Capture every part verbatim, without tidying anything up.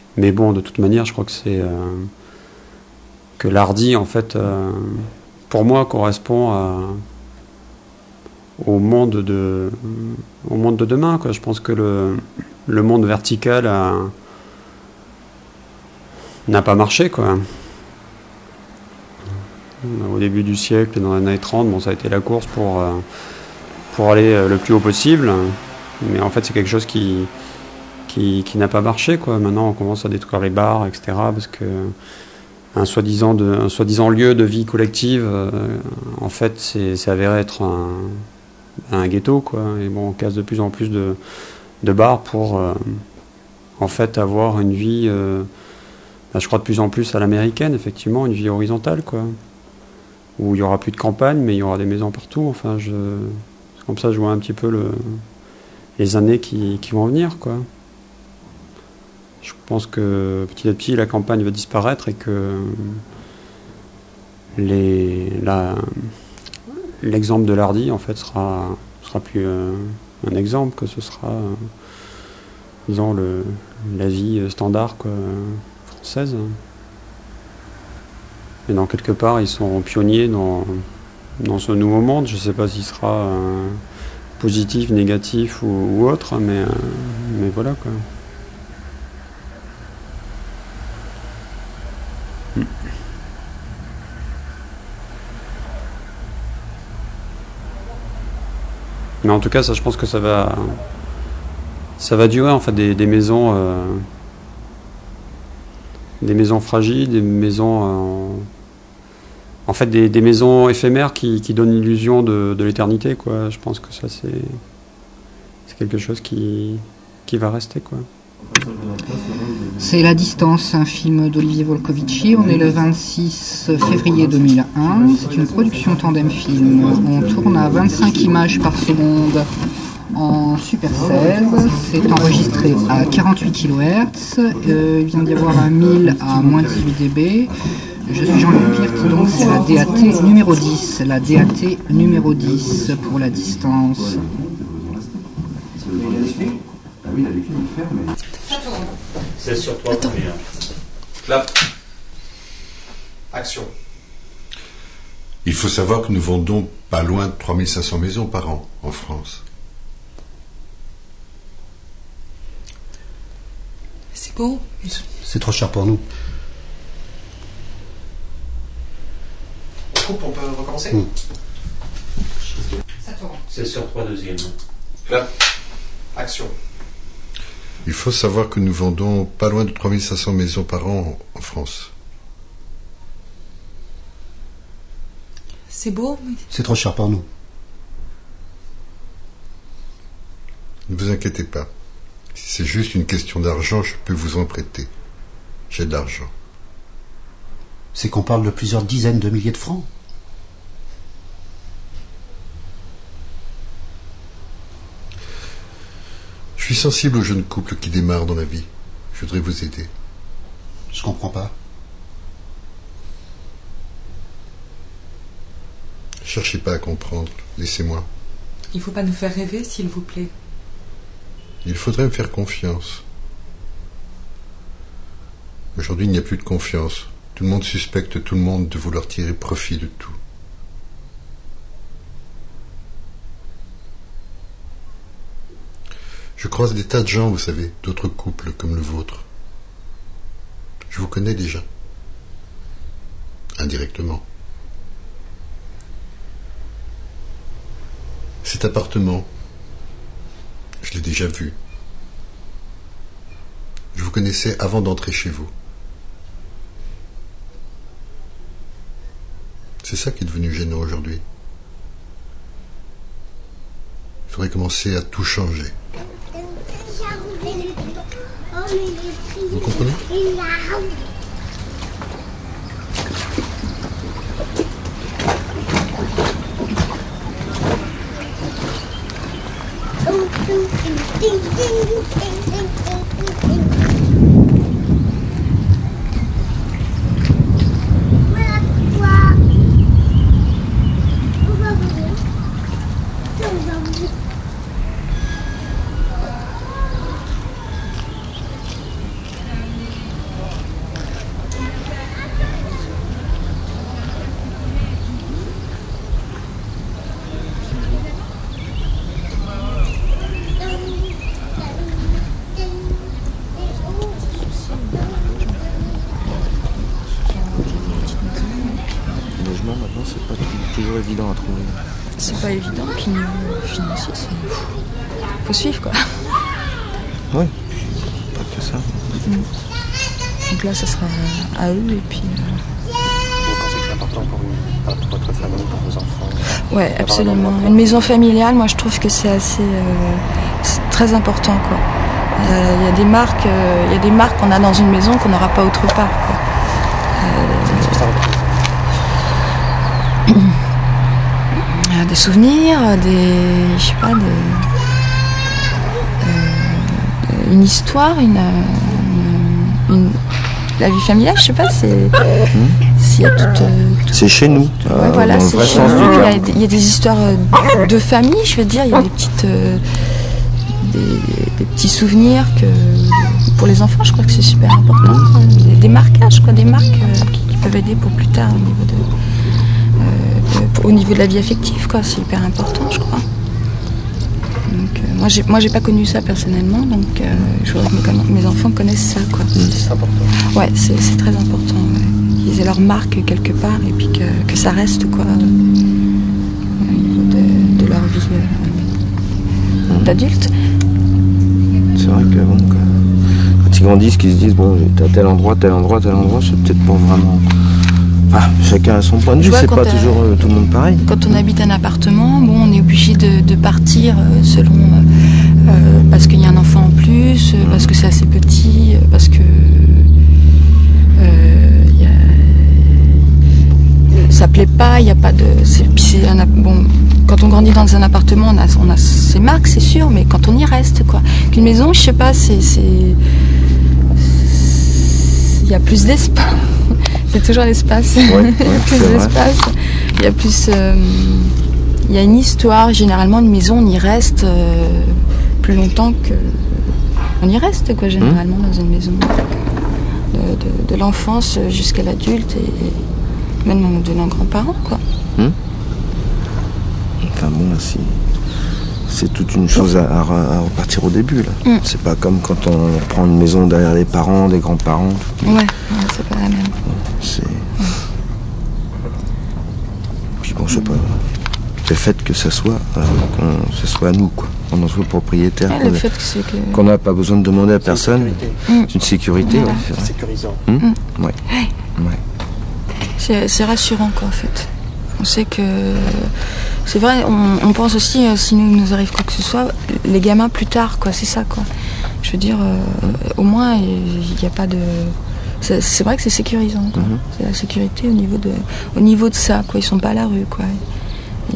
Mais bon, de toute manière, je crois que c'est... Euh, que l'Hardy, en fait, euh, pour moi, correspond à, au, monde de, au monde de demain, quoi. Je pense que le, le monde vertical a, n'a pas marché, quoi. Au début du siècle, dans les années trente, bon, ça a été la course pour, euh, pour aller le plus haut possible. Mais en fait, c'est quelque chose qui, qui, qui n'a pas marché, quoi. Maintenant, on commence à détruire les bars, et cetera, parce que un soi-disant, de, un soi-disant lieu de vie collective, euh, en fait, c'est, c'est avéré être un, un ghetto, quoi. Et bon, on casse de plus en plus de, de bars pour, euh, en fait, avoir une vie, euh, bah, je crois de plus en plus à l'américaine, effectivement, une vie horizontale, quoi. Où il n'y aura plus de campagne, mais il y aura des maisons partout. Enfin, je, c'est comme ça que je vois un petit peu le, les années qui, qui vont venir, quoi. Je pense que petit à petit la campagne va disparaître et que les, la, l'exemple de l'Hardy en fait sera, sera plus euh, un exemple, que ce sera euh, disons le, la vie standard, quoi, française. Et dans quelque part ils sont pionniers dans, dans ce nouveau monde. Je ne sais pas s'il sera euh, positif, négatif ou, ou autre, mais, euh, mais voilà, quoi. Mais en tout cas, ça, je pense que ça va, ça va durer, en fait, des, des maisons, euh, des maisons fragiles, des maisons, euh, en fait, des, des maisons éphémères qui, qui donnent l'illusion de, de l'éternité, quoi. Je pense que ça, c'est, c'est quelque chose qui, qui va rester, quoi. C'est La Distance, un film d'Olivier Volkovici. On est le vingt-six février deux mille un. C'est une production Tandem Film. On tourne à vingt-cinq images par seconde en Super seize. C'est enregistré à quarante-huit kilohertz. Euh, il vient d'y avoir un mille à moins dix-huit décibels. Je suis Jean-Luc Pirc, donc c'est la D A T numéro dix. La D A T numéro dix pour La Distance. Oui, la légume est ferme. C'est sur toi, première. Clap. Action. Il faut savoir que nous vendons pas loin de trois mille cinq cents maisons par an en France. C'est beau. C'est trop cher pour nous. Coupe, on peut recommencer mmh. Ça tourne. C'est sur trois, deuxième. Clap. Action. Il faut savoir que nous vendons pas loin de trois mille cinq cents maisons par an en France. C'est beau, mais... C'est trop cher pour nous. Ne vous inquiétez pas. Si c'est juste une question d'argent, je peux vous en prêter. J'ai de l'argent. C'est qu'on parle de plusieurs dizaines de milliers de francs. Je suis sensible aux jeunes couples qui démarrent dans la vie. Je voudrais vous aider. Je comprends pas. Cherchez pas à comprendre. Laissez-moi. Il faut pas nous faire rêver, s'il vous plaît. Il faudrait me faire confiance. Aujourd'hui, il n'y a plus de confiance. Tout le monde suspecte tout le monde de vouloir tirer profit de tout. Je croise des tas de gens, vous savez, d'autres couples comme le vôtre. Je vous connais déjà. Indirectement. Cet appartement, je l'ai déjà vu. Je vous connaissais avant d'entrer chez vous. C'est ça qui est devenu gênant aujourd'hui. Il faudrait commencer à tout changer. Vous comprenez ? toujours évident à trouver. C'est pas évident, puis niveau financier, c'est... faut suivre quoi. Oui, pas que ça. Mm. Donc là, ça sera à eux et puis. Euh... Vous pensez que c'est important pour, une, pour votre famille, pour vos enfants? Ouais, absolument. Une maison familiale, moi, je trouve que c'est assez, euh, c'est très important quoi. Il euh, y a des marques, il euh, y a des marques qu'on a dans une maison qu'on n'aura pas autre part quoi. Euh, des souvenirs, des, je sais pas, des, euh, une histoire, une, une, une, la vie familiale, je sais pas, c'est, mmh. s'il y a toute, toute, c'est chez nous. Ouais, euh, voilà, dans le c'est vrai chez sens nous. du Il y, a, terme. il y a des histoires de famille, je veux dire, il y a des petites, euh, des, des petits souvenirs que pour les enfants, je crois que c'est super important. Mmh. Des, des marquages, quoi, des marques euh, qui, qui peuvent aider pour plus tard au niveau de. Euh, au niveau de la vie affective, quoi, c'est hyper important, je crois. Donc, euh, moi, j'ai, moi, j'ai pas connu ça personnellement, donc euh, je voudrais que mes, mes enfants connaissent ça, quoi. Mmh, c'est important. Ouais, c'est, c'est très important. Ouais. Qu'ils aient leur marque quelque part et puis que, que ça reste, quoi, au niveau de, de leur vie euh, mmh. d'adulte. C'est vrai que bon, quand ils grandissent, qu'ils se disent bon, t'as tel endroit, tel endroit, tel endroit, c'est peut-être pas vraiment. Ah, chacun a son point de vue, c'est pas toujours euh, tout le monde pareil. Quand on habite un appartement, bon, on est obligé de, de partir euh, selon euh, parce qu'il y a un enfant en plus, euh, parce que c'est assez petit, euh, parce que euh, y a, ça plaît pas, il y a pas de. C'est, puis c'est un, bon, quand on grandit dans un appartement, on a, on a ses marques, c'est sûr, mais quand on y reste, quoi. Qu'une maison, je sais pas, c'est, c'est, il y a plus d'espace. C'est toujours l'espace. Ouais, ouais, il y a plus d'espace. Il y a plus. Euh, il y a une histoire. Généralement, une maison, on y reste euh, plus longtemps que. On y reste, quoi, généralement, mmh. dans une maison. De, de, de l'enfance jusqu'à l'adulte et, et même de nos grands-parents, quoi. Mmh. Enfin bon, c'est, c'est toute une chose à, à, à repartir au début, là. Mmh. C'est pas comme quand on prend une maison derrière les parents, des grands-parents. Ouais, ouais, c'est pas la même. C'est... Puis bon, je sais pas. Le fait que ça soit, euh, qu'on, ça soit à nous, quoi. On en soit propriétaire. Ouais, le fait que c'est que... qu'on n'a pas besoin de demander à personne. Mmh. C'est une sécurité, voilà. Ouais, c'est vrai. Sécurisant. Mmh. Mmh. Ouais. Ouais. C'est, c'est rassurant, quoi, en fait. On sait que... C'est vrai, on, on pense aussi, euh, si nous, nous arrive quoi que ce soit, les gamins plus tard, quoi, c'est ça, quoi. Je veux dire, euh, mmh. au moins, il n'y a pas de... C'est, c'est vrai que c'est sécurisant, quoi. Mmh. C'est la sécurité au niveau de, au niveau de ça, quoi. Ils sont pas à la rue, quoi. Et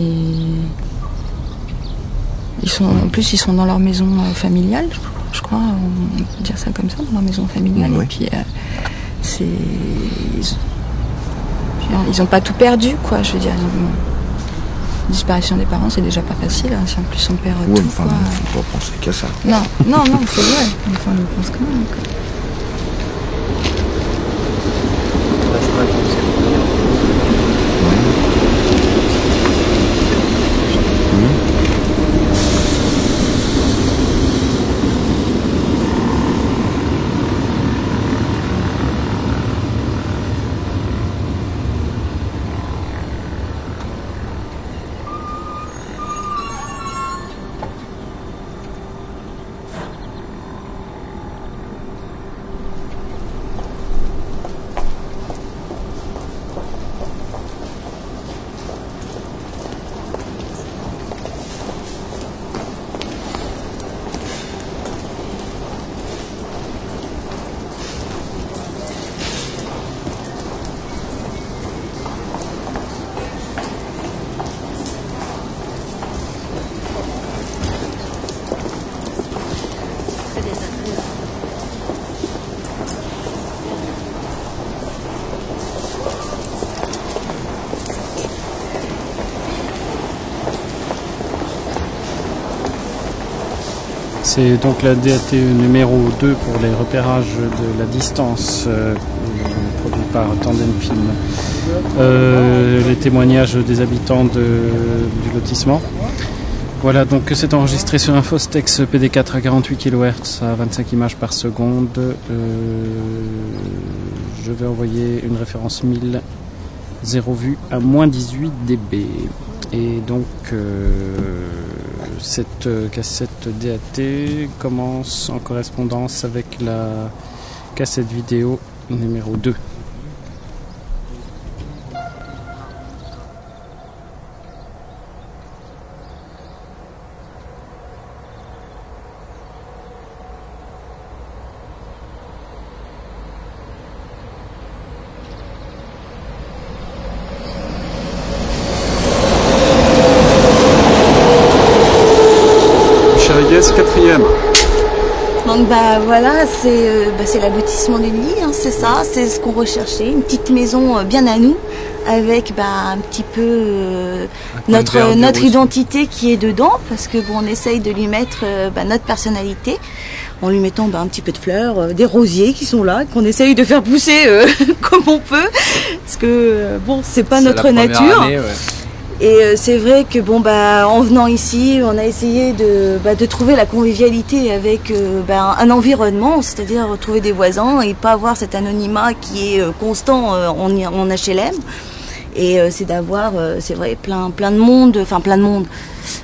ils sont, en plus, ils sont dans leur maison euh, familiale, je crois, on peut dire ça comme ça, dans leur maison familiale. Mmh, oui. Et puis, euh, c'est, ils n'ont pas tout perdu, quoi. Je veux dire, la disparition des parents, c'est déjà pas facile. Hein, si en plus on perd ouais, tout, enfin, quoi. Faut pas penser qu'à ça. Non, non, non, c'est vrai. Enfin, on y pense quand même, quoi. C'est donc la D A T E numéro deux pour les repérages de la distance euh, produit par Tandem Film. Euh, les témoignages des habitants de, du lotissement. Voilà, donc c'est enregistré sur un Fostex P D quatre à quarante-huit kilohertz à vingt-cinq images par seconde. Euh, je vais envoyer une référence mille zéro vue à moins dix-huit décibels. Et donc euh, cette euh, cassette D A T commence en correspondance avec la cassette vidéo numéro deux. Quatrième. Donc bah voilà, c'est euh, bah, c'est l'aboutissement d'une vie, hein, c'est ça, c'est ce qu'on recherchait, une petite maison euh, bien à nous, avec bah, un petit peu euh, notre notre aussi. Identité qui est dedans, parce que bon, on essaye de lui mettre euh, bah, notre personnalité, en lui mettant bah, un petit peu de fleurs, euh, des rosiers qui sont là, qu'on essaye de faire pousser euh, comme on peut, parce que euh, bon, c'est pas c'est notre nature. Année, ouais. Et euh, c'est vrai que bon bah en venant ici, on a essayé de, bah, de trouver la convivialité avec euh, bah, un environnement, c'est-à-dire trouver des voisins et pas avoir cet anonymat qui est euh, constant euh, en, en H L M. Et euh, c'est d'avoir, euh, c'est vrai, plein plein de monde, enfin plein de monde,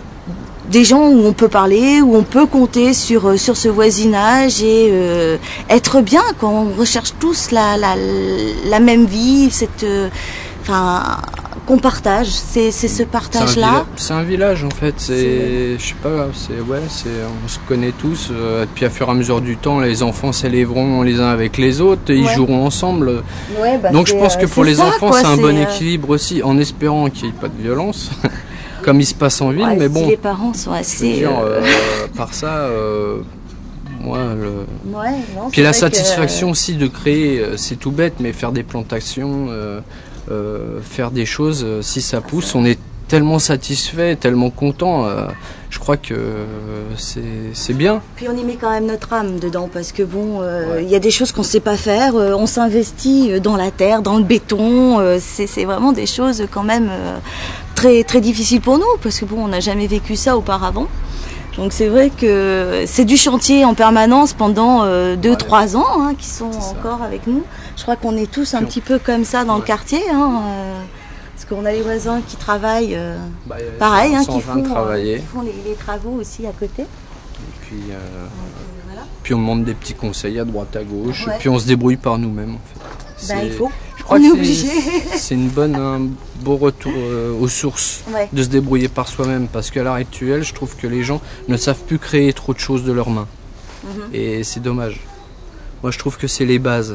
des gens où on peut parler, où on peut compter sur sur ce voisinage et euh, être bien quand on recherche tous la la, la même vie, cette, enfin. Euh, qu'on partage, c'est, c'est ce partage-là. C'est un village en fait, c'est, je sais pas, c'est ouais, c'est, on se connaît tous. Euh, et puis à fur et à mesure du temps, les enfants s'élèveront les uns avec les autres, et ils ouais. joueront ensemble. Ouais, bah donc je pense que pour les ça, enfants, quoi, c'est un c'est bon euh... équilibre aussi, en espérant qu'il n'y ait pas de violence, comme il se passe en ville. Ouais, mais bon, si les parents sont assez. Dire, euh, par ça. Euh, Moi, le... ouais, non, puis la satisfaction que... aussi de créer, euh, c'est tout bête, mais faire des plantations, euh, euh, faire des choses, euh, si ça pousse, on est tellement satisfait, tellement content. Euh, je crois que euh, c'est, c'est bien. Puis on y met quand même notre âme dedans, parce que bon, il euh, ouais. y a des choses qu'on ne sait pas faire. Euh, on s'investit dans la terre, dans le béton. Euh, c'est, c'est vraiment des choses quand même euh, très très difficiles pour nous, parce que bon, on n'a jamais vécu ça auparavant. Donc c'est vrai que c'est du chantier en permanence pendant euh, deux, trois ans, hein, qui sont encore avec nous. Je crois qu'on est tous un petit peu comme ça dans ouais. le quartier, hein, euh, parce qu'on a les voisins qui travaillent, euh, bah, pareil, hein, qui, font, euh, qui font les, les travaux aussi à côté. Et puis, euh, Donc, voilà. puis on demande des petits conseils à droite, à gauche, ouais. puis on se débrouille par nous-mêmes en fait. Bah, il faut. Je crois on est obligé. C'est, c'est une bonne, un beau retour euh, aux sources, ouais. de se débrouiller par soi-même, parce qu'à l'heure actuelle, je trouve que les gens ne savent plus créer trop de choses de leurs mains, mm-hmm. et c'est dommage. Moi, je trouve que c'est les bases.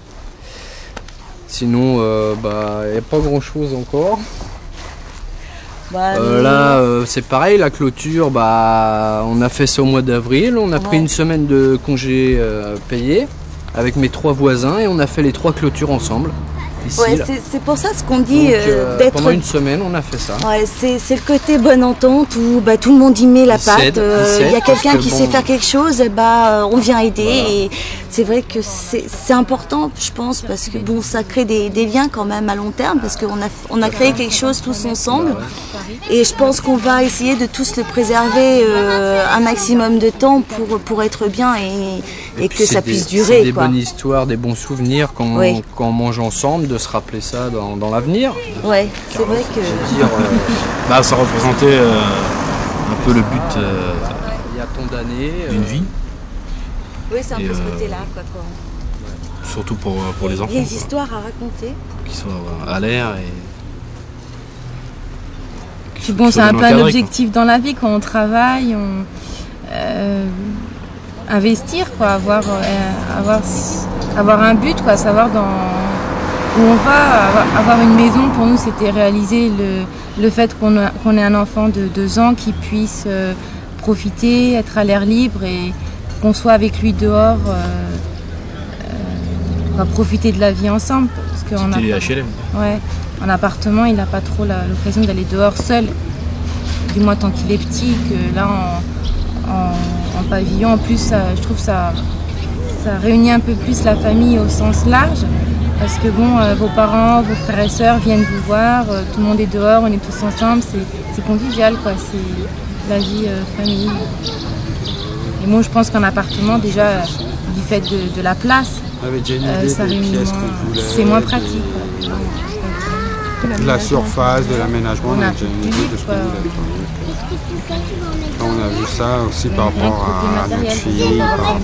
Sinon, euh, bah, il n'y a pas grand-chose encore. Bah, euh, là, euh, c'est pareil, la clôture, bah, on a fait ça au mois d'avril, on a ouais. pris une semaine de congé euh, payé avec mes trois voisins et on a fait les trois clôtures ensemble. Ici, ouais, c'est, c'est pour ça ce qu'on dit. Donc, euh, d'être... Pendant une semaine, on a fait ça. Ouais, c'est, c'est le côté bonne entente où bah, tout le monde y met la patte. Il euh, y a quelqu'un qui bon, sait faire quelque chose, et bah, on vient aider. Voilà. Et c'est vrai que c'est, c'est important, je pense, parce que bon, ça crée des, des liens quand même à long terme, parce qu'on a, on a créé quelque chose tous ensemble. Et je pense qu'on va essayer de tous le préserver euh, un maximum de temps pour, pour être bien et, et, et que ça des, puisse durer. C'est des quoi. bonnes histoires, des bons souvenirs quand, oui. on, quand on mange ensemble, de se rappeler ça dans, dans l'avenir. Ouais, c'est vrai que. Dire, euh, bah, ça représentait euh, un peu le but euh, il y a tant d'années d'une vie. Oui, c'est un et peu ce euh, côté-là, quoi. quoi. Surtout pour, pour les enfants. Des histoires à raconter. Qui soient à l'air et. Puis bon, c'est un peu un objectif quoi. Dans la vie quand on travaille, on euh, investir quoi, avoir euh, avoir avoir un but quoi, savoir dans où on va, avoir, avoir une maison. Pour nous, c'était réaliser le le fait qu'on a, qu'on ait un enfant de deux ans qui puisse euh, profiter, être à l'air libre et qu'on soit avec lui dehors, euh, euh, on va profiter de la vie ensemble. Parce qu'on c'était a... H L M. Ouais. En appartement, il n'a pas trop la, l'occasion d'aller dehors seul, du moins tant qu'il est petit, que là en, en, en pavillon, en plus ça, je trouve ça, ça réunit un peu plus la famille au sens large, parce que bon, euh, vos parents, vos frères et sœurs viennent vous voir, euh, tout le monde est dehors, on est tous ensemble, c'est, c'est convivial quoi, c'est la vie euh, famille. Et moi je pense qu'en appartement déjà, du fait de, de la place, ah, euh, ça réunit moins, c'est moins pratique. Quoi. tout l'aménagement. De la surface, de l'aménagement, on a déjà une idée de ce qu'on voulait. On a vu ça aussi par rapport à notre fille.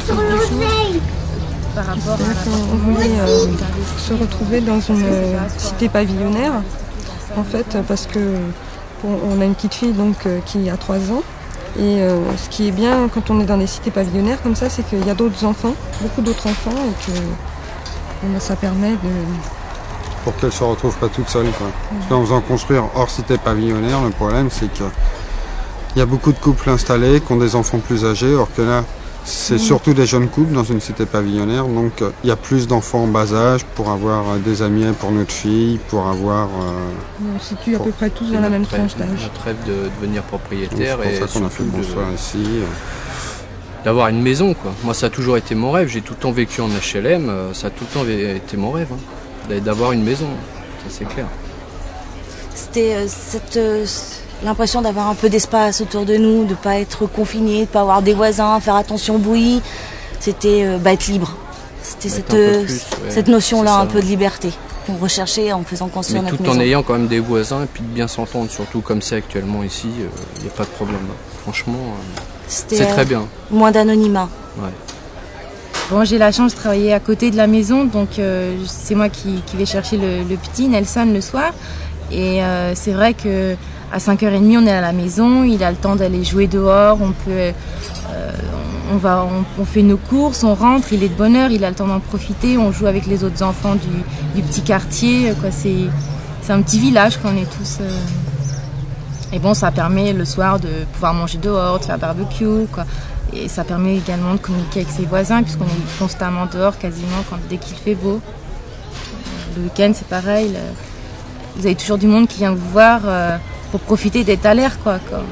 Par rapport à... On voulait euh, se retrouver dans une euh, cité pavillonnaire, en fait, parce que bon, on a une petite fille donc, euh, qui a trois ans. Et euh, ce qui est bien quand on est dans des cités pavillonnaires comme ça, c'est qu'il y a d'autres enfants, beaucoup d'autres enfants, et que bon, ça permet de... Pour qu'elle ne se retrouve pas toute seule, quoi. Parce qu'en faisant construire hors cité pavillonnaire, le problème c'est qu'il y a beaucoup de couples installés qui ont des enfants plus âgés, or que là, c'est surtout des jeunes couples dans une cité pavillonnaire, donc il euh, y a plus d'enfants en bas âge pour avoir euh, des amis pour notre fille, pour avoir... Euh, on se situe à peu près tous dans la même tranche d'âge. Notre rêve de devenir propriétaire et c'est pour ça qu'on a fait le bonsoir de... ici. Euh... D'avoir une maison, quoi. Moi, ça a toujours été mon rêve. J'ai tout le temps vécu en H L M, ça a tout le temps été mon rêve, hein, d'avoir une maison, ça c'est clair. C'était euh, cette... Euh, l'impression d'avoir un peu d'espace autour de nous, de ne pas être confiné, de ne pas avoir des voisins, faire attention au bruit. C'était euh, bah, être libre. C'était cette, plus, ouais, cette notion-là, un peu de liberté qu'on recherchait en faisant construire Mais notre tout maison. En ayant quand même des voisins et puis de bien s'entendre, surtout comme c'est actuellement ici, il euh, n'y a pas de problème. Franchement, euh, c'est très bien. Euh, moins d'anonymat. Ouais. Bon, j'ai la chance de travailler à côté de la maison, donc euh, c'est moi qui, qui vais chercher le, le petit Nelson le soir. Et euh, c'est vrai que à cinq heures trente, on est à la maison, il a le temps d'aller jouer dehors, on peut, euh, on, va, on, on fait nos courses, on rentre, il est de bonne heure, il a le temps d'en profiter, on joue avec les autres enfants du, du petit quartier, quoi. C'est, c'est un petit village qu'on est tous. Euh... Et bon, ça permet le soir de pouvoir manger dehors, de faire barbecue, quoi. Et ça permet également de communiquer avec ses voisins, puisqu'on est constamment dehors, quasiment, quand, dès qu'il fait beau. Le week-end, c'est pareil. Le... Vous avez toujours du monde qui vient vous voir euh, pour profiter d'être à l'air, quoi. quoi.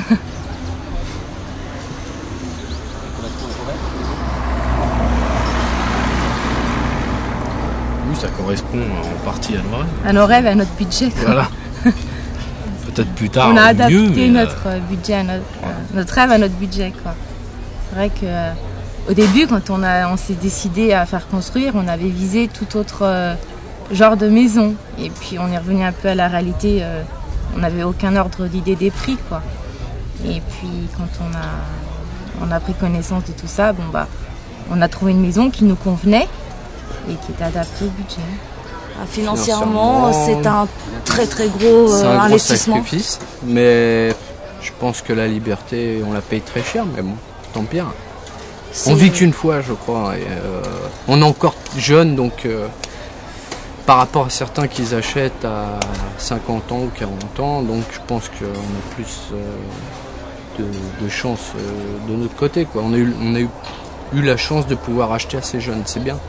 Oui, ça correspond en partie à nos rêves. À nos rêves et à notre budget, quoi. Voilà. Peut-être plus tard. On a adapté mieux, mais notre euh... budget, à notre, euh, notre rêve à notre budget, quoi. C'est vrai que euh, au début, quand on, a, on s'est décidé à faire construire, on avait visé tout autre euh, genre de maison. Et puis on est revenu un peu à la réalité. Euh, on n'avait aucun ordre d'idée des prix, quoi. Et puis quand on a, on a pris connaissance de tout ça, bon bah, on a trouvé une maison qui nous convenait et qui était adaptée au budget. Financièrement, c'est un très très gros euh, c'est un investissement. Gros sacrifice, mais je pense que la liberté, on la paye très cher, mais bon, tant pis. On vit qu'une fois, je crois. Et, euh, on est encore jeune, donc euh, par rapport à certains qui achètent à cinquante ans ou quarante ans, donc je pense qu'on a plus euh, de, de chance euh, de notre côté, quoi. On a, eu, on a eu, eu la chance de pouvoir acheter assez jeune, c'est bien.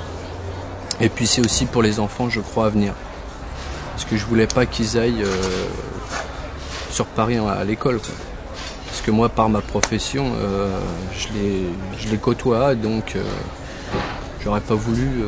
Et puis c'est aussi pour les enfants, je crois, à venir. Parce que je voulais pas qu'ils aillent euh, sur Paris à l'école, quoi. Parce que moi, par ma profession, euh, je, les, je les côtoie, donc euh, j'aurais pas voulu... Euh,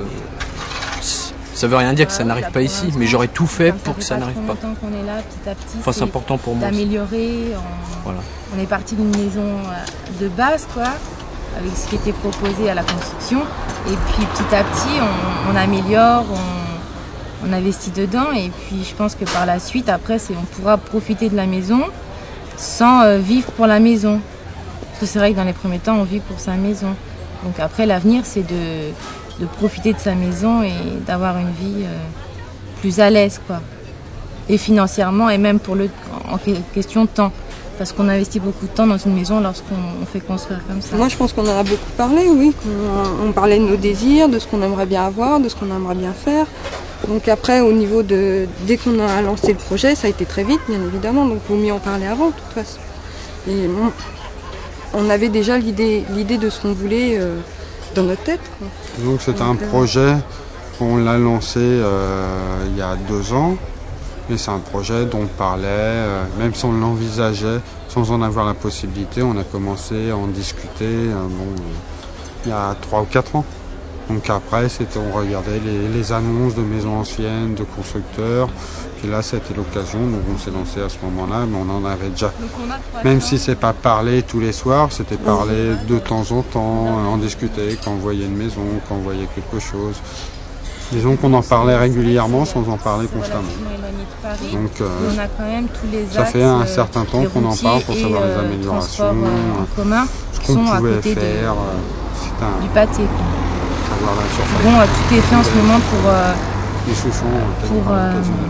ça veut rien dire que ça n'arrive pas ici, mais j'aurais tout fait pour que ça n'arrive pas. qu'on est là, petit à petit, enfin, c'est important pour moi. D'améliorer. On... Voilà. on est parti d'une maison de base, quoi, avec ce qui était proposé à la construction. Et puis petit à petit, on, on améliore, on, on investit dedans. Et puis je pense que par la suite, après, c'est, on pourra profiter de la maison sans euh, vivre pour la maison. Parce que c'est vrai que dans les premiers temps, on vit pour sa maison. Donc après, l'avenir, c'est de, de profiter de sa maison et d'avoir une vie euh, plus à l'aise, quoi. Et financièrement, et même pour le, en question de temps. Parce qu'on investit beaucoup de temps dans une maison lorsqu'on fait construire comme ça. Moi, je pense qu'on en a beaucoup parlé, oui. On, on parlait de nos désirs, de ce qu'on aimerait bien avoir, de ce qu'on aimerait bien faire. Donc après, au niveau de... Dès qu'on a lancé le projet, ça a été très vite, bien évidemment. Donc il vaut mieux en parler avant, de toute façon. Et bon, on avait déjà l'idée, l'idée de ce qu'on voulait euh, dans notre tête, quoi. Donc c'est un projet, on l'a lancé euh, il y a deux ans. Mais c'est un projet dont on parlait, euh, même si on l'envisageait, sans en avoir la possibilité, on a commencé à en discuter euh, bon, euh, il y a trois ou quatre ans. Donc après, c'était, on regardait les, les annonces de maisons anciennes, de constructeurs. Puis là, c'était l'occasion, donc on s'est lancé à ce moment-là, mais on en avait déjà. Même si c'est pas parlé tous les soirs, c'était parlé de temps en temps, euh, en discuter quand on voyait une maison, quand on voyait quelque chose. Disons qu'on en parlait régulièrement sans en parler constamment. Paris. Donc, euh, on a quand même tous les ça axes, fait un certain temps qu'on en parle pour savoir et, les euh, améliorations, euh, en commun, ce qui qu'on sont à pouvait côté de- faire. euh, un, du pâté. avoir la surface. Bon, euh, tout est fait en ce moment pour, euh, Les chaussons, euh, pour, euh, occasionnellement.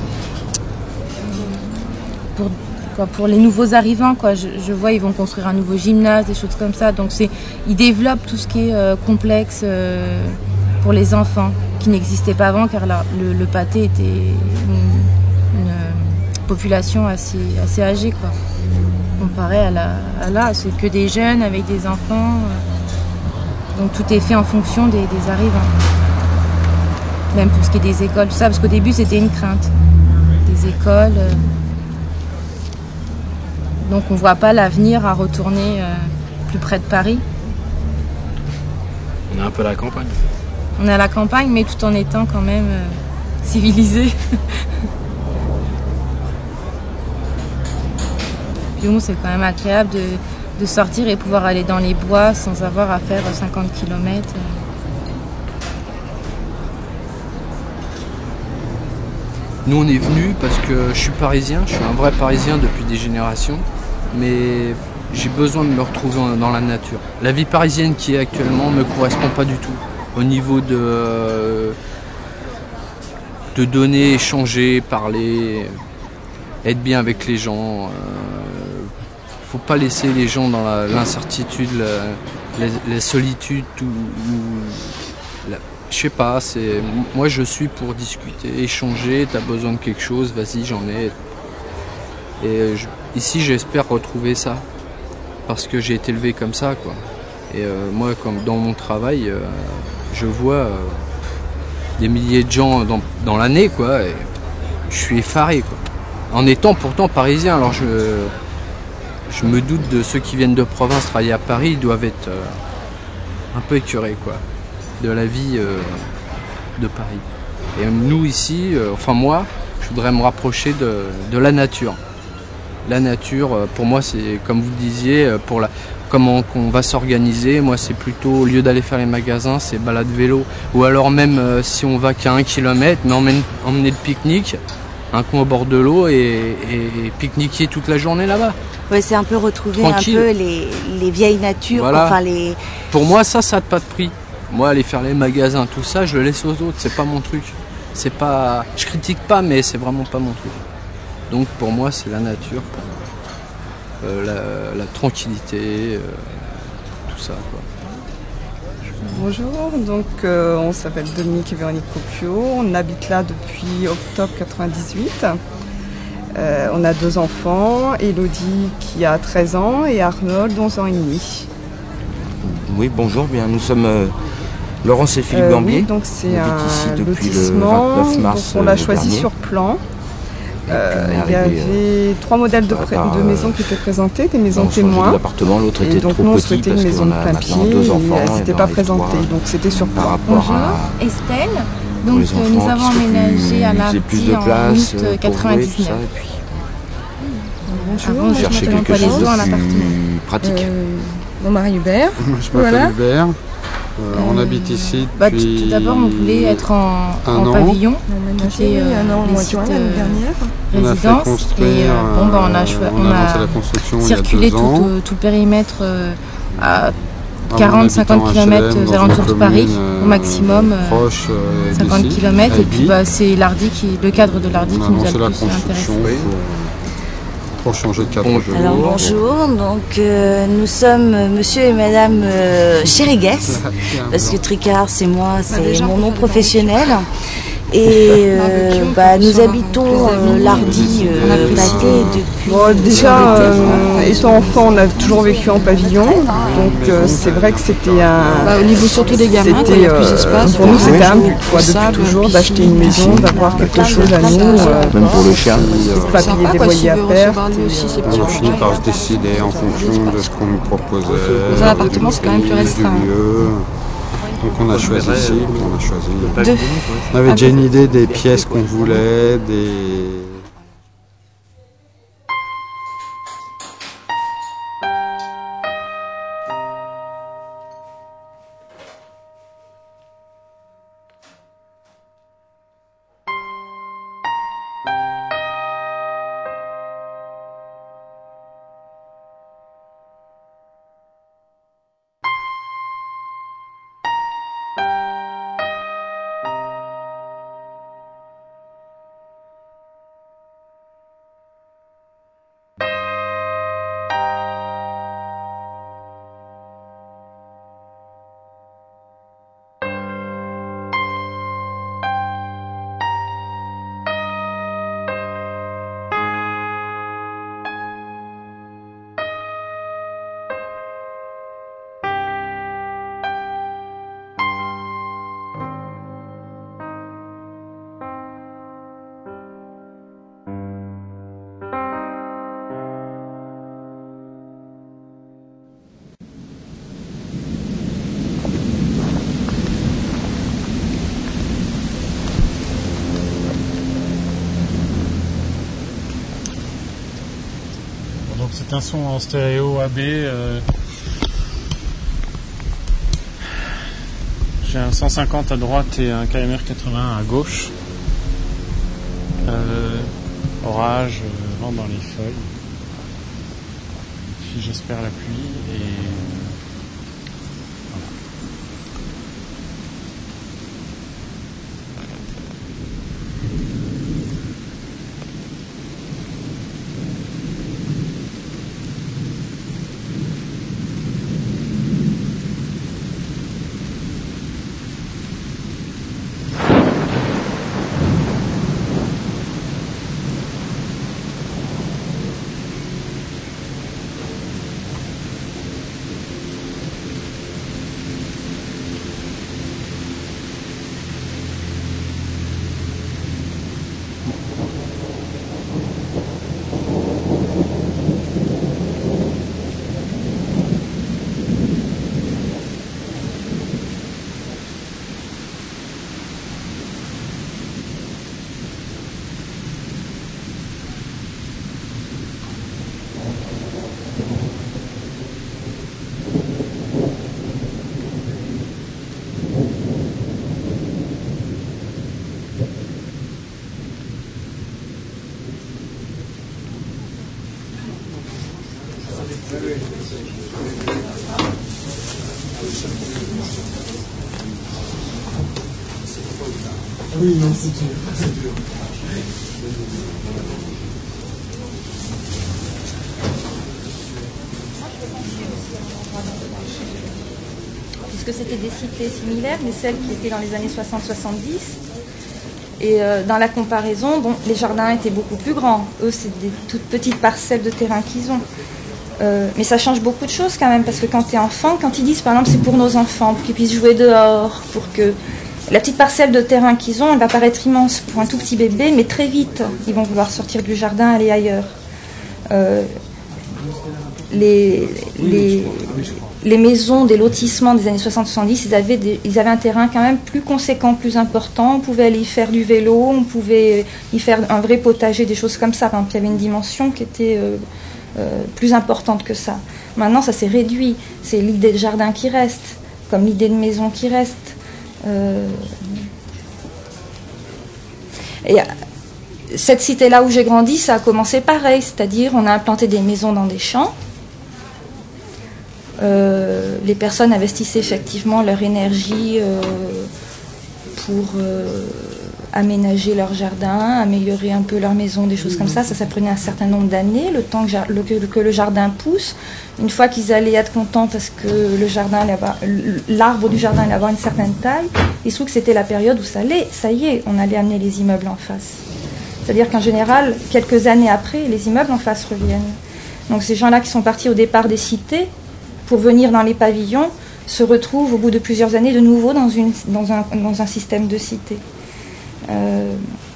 pour, quoi, pour les nouveaux arrivants. Quoi. Je, je vois, ils vont construire un nouveau gymnase, des choses comme ça. Donc, c'est, ils développent tout ce qui est euh, complexe euh, pour les enfants, qui n'existait pas avant, car la- le, le pâté était une, une, euh, population assez, assez âgée, quoi. Comparé à la, à là, c'est que des jeunes avec des enfants. euh, donc, tout est fait en fonction des, des arrivants. Même pour ce qui est des écoles, tout ça, parce qu'au début, c'était une crainte. Des écoles. euh, Donc on ne voit pas l'avenir à retourner euh, plus près de Paris. On est un peu à la campagne. On est à la campagne, mais tout en étant quand même euh, civilisé. Puis bon, c'est quand même agréable de, de sortir et pouvoir aller dans les bois sans avoir à faire cinquante kilomètres. Nous on est venus parce que je suis parisien, je suis un vrai parisien depuis des générations, mais j'ai besoin de me retrouver dans la nature. La vie parisienne qui est actuellement ne me correspond pas du tout. Au niveau de, de donner, échanger, parler, être bien avec les gens. Euh, faut pas laisser les gens dans la- l'incertitude, la, la, la solitude, ou, ou la- je sais pas, c'est moi je suis pour discuter, échanger, t'as besoin de quelque chose, vas-y j'en ai. Et je- ici j'espère retrouver ça, parce que j'ai été élevé comme ça, quoi. Et euh, moi comme dans mon travail, euh, je vois euh, des milliers de gens dans, dans l'année, quoi, et je suis effaré, quoi. En étant pourtant parisien, alors je, je me doute de ceux qui viennent de province travailler à Paris, ils doivent être euh, un peu écœurés, quoi, de la vie euh, de Paris. Et nous ici, euh, enfin moi, je voudrais me rapprocher de, de la nature. La nature, euh, pour moi, c'est comme vous disiez, euh, pour la, comment on va s'organiser. Moi, c'est plutôt, au lieu d'aller faire les magasins, c'est balade vélo. Ou alors même euh, si on va qu'à un kilomètre, mais emmener, emmener le pique-nique, un coin au bord de l'eau et, et, et pique-niquer toute la journée là-bas. Ouais, c'est un peu retrouver Tranquille. un peu les, les vieilles natures, Voilà. enfin les. Pour moi, ça, ça n'a pas de prix. Moi, aller faire les magasins, tout ça, je le laisse aux autres. C'est pas mon truc. C'est pas, je critique pas, mais c'est vraiment pas mon truc. Donc pour moi, c'est la nature, euh, la, la tranquillité, euh, tout ça, quoi. Bonjour, donc euh, on s'appelle Dominique et Véronique Copio, on habite là depuis octobre quatre-vingt-dix-huit. Euh, on a deux enfants, Elodie qui a treize ans et Arnold onze ans et demi. Oui, bonjour, bien, nous sommes euh, Laurence et Philippe Euh, Gambier. oui, donc c'est On habite ici un depuis le lotissement, vingt-neuf mars donc on l'a euh, choisi dernier. sur plan. Euh, on est il y arrivé, avait trois modèles de, pré- par, de euh, maisons qui étaient présentées, des maisons on changeait témoins. d'appartement, l'autre Et était donc trop nous on petit souhaitait une parce maison qu'on de a plein maintenant pied deux et enfants, elles et n'étaient ben, pas avec présentées, trois, donc c'était sur par plan. rapport Bonjour, à Estelle. pour Donc les euh, nous enfants avons qui sont emménagé à plus- plus de Lardy en place, août euh, pour jouer, tout quatre-vingt-dix-neuf. ça, et puis Bonjour, Avant, je chercher m'appelle quelque Palaiso, chose un de appartement. plus pratique. Euh, mon mari Hubert. Moi, je m'appelle Voilà. Hubert. Euh, on habite ici Bah, tout, depuis tout d'abord, on voulait être en, un en an. pavillon, On a aménagé qui était euh, un an au les mois de sites, juin l'année euh, dernière. On a fait résidence. construire, Et euh, bon, bah, on a, euh, choi- on on a lancé a la construction il y a circulé deux tout, ans. euh, tout le périmètre euh, à En quarante à cinquante habitant kilomètres H L M aux dans alentours une de Paris, commune, euh, au maximum. euh, proche, euh, cinquante d'ici, kilomètres. à Et puis Aiguille. bah, c'est Lardy qui, le cadre de Lardy On a qui nous a lancé le la plus construction intéressé. pour, pour changer de cadre de vie. Alors bonjour, donc euh, nous sommes euh, monsieur et madame euh, Chérigues, parce que Tricard c'est moi, c'est mon nom professionnel. Et euh, bah, nous habitons euh, Lardy euh, Pâté depuis. Bon, déjà, euh, étant enfant, on a toujours vécu en pavillon, donc euh, c'est vrai que c'était un. Bah, au niveau surtout des gamins, quand il y a plus d'espace, pour nous, voilà. c'était un but, quoi, Sable, depuis toujours, piscine, d'acheter une maison, piscine, d'avoir quelque plein de- chose à plein de- nous, euh, Même pour le chien. de pas payer des loyers à perte. On a fini par se décider en fonction de ce qu'on nous proposait. Dans un appartement, c'est quand même plus du restreint. lieu. Donc on a choisi ici, on a choisi. Deux. On avait déjà une idée des pièces qu'on voulait, des. C'est un son en stéréo A B. Euh, j'ai un cent cinquante à droite et un K M R quatre-vingts à gauche. Euh, orage, euh, vent dans les feuilles. Puis j'espère la pluie et... Oui, non, c'est dur, c'est dur. Puisque c'était des cités similaires, mais celles qui étaient dans les années soixante soixante-dix. Et euh, dans la comparaison, bon, les jardins étaient beaucoup plus grands. Eux, c'est des toutes petites parcelles de terrain qu'ils ont. Euh, mais ça change beaucoup de choses quand même, parce que quand tu es enfant, quand ils disent par exemple c'est pour nos enfants, pour qu'ils puissent jouer dehors, pour que la petite parcelle de terrain qu'ils ont, elle va paraître immense pour un tout petit bébé, mais très vite, ils vont vouloir sortir du jardin, aller ailleurs. Euh, les, les, les maisons des lotissements des années soixante soixante-dix, ils avaient, des, ils avaient un terrain quand même plus conséquent, plus important. On pouvait aller y faire du vélo, on pouvait y faire un vrai potager, des choses comme ça. Par exemple, il y avait une dimension qui était euh, euh, plus importante que ça. Maintenant, ça s'est réduit. C'est l'idée de jardin qui reste, comme l'idée de maison qui reste. Euh... Et cette cité-là où j'ai grandi, ça a commencé pareil, c'est-à-dire on a implanté des maisons dans des champs. Euh, les personnes investissaient effectivement leur énergie euh, pour euh, aménager leur jardin, améliorer un peu leur maison, des choses comme ça. Ça, ça prenait un certain nombre d'années, le temps que, le, que, que le jardin pousse. Une fois qu'ils allaient être contents parce que le jardin allait avoir, l'arbre du jardin allait avoir une certaine taille, il se trouve que c'était la période où ça allait, ça y est, on allait amener les immeubles en face. C'est-à-dire qu'en général, quelques années après, les immeubles en face reviennent. Donc ces gens-là qui sont partis au départ des cités pour venir dans les pavillons se retrouvent au bout de plusieurs années de nouveau dans, une, dans, un, dans un système de cité. Euh...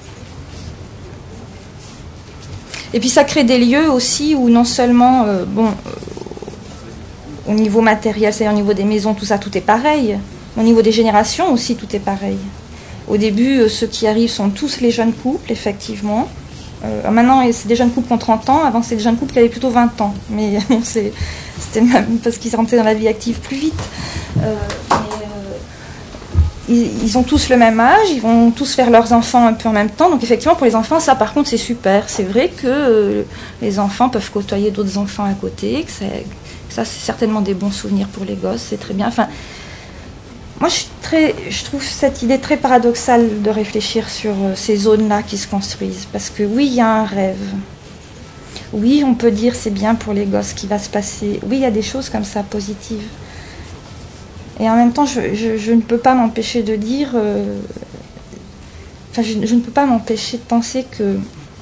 Et puis ça crée des lieux aussi où non seulement, euh, bon, euh, au niveau matériel, c'est-à-dire au niveau des maisons, tout ça, tout est pareil. Au niveau des générations aussi, tout est pareil. Au début, euh, ceux qui arrivent sont tous les jeunes couples, effectivement. Euh, maintenant, c'est des jeunes couples qui ont trente ans. Avant, c'est des jeunes couples qui avaient plutôt vingt ans. Mais bon, c'est, c'était même parce qu'ils rentraient dans la vie active plus vite. Euh, mais, euh, ils, ils ont tous le même âge. Ils vont tous faire leurs enfants un peu en même temps. Donc, effectivement, pour les enfants, ça, par contre, c'est super. C'est vrai que euh, les enfants peuvent côtoyer d'autres enfants à côté. Que, c'est, que ça, c'est certainement des bons souvenirs pour les gosses. C'est très bien. Enfin, moi, je, suis très, je trouve cette idée très paradoxale de réfléchir sur euh, ces zones-là qui se construisent. Parce que oui, il y a un rêve. Oui, on peut dire c'est bien pour les gosses qui va se passer. Oui, il y a des choses comme ça positives. Et en même temps, je, je, je ne peux pas m'empêcher de dire... Euh, enfin, je, je ne peux pas m'empêcher de penser que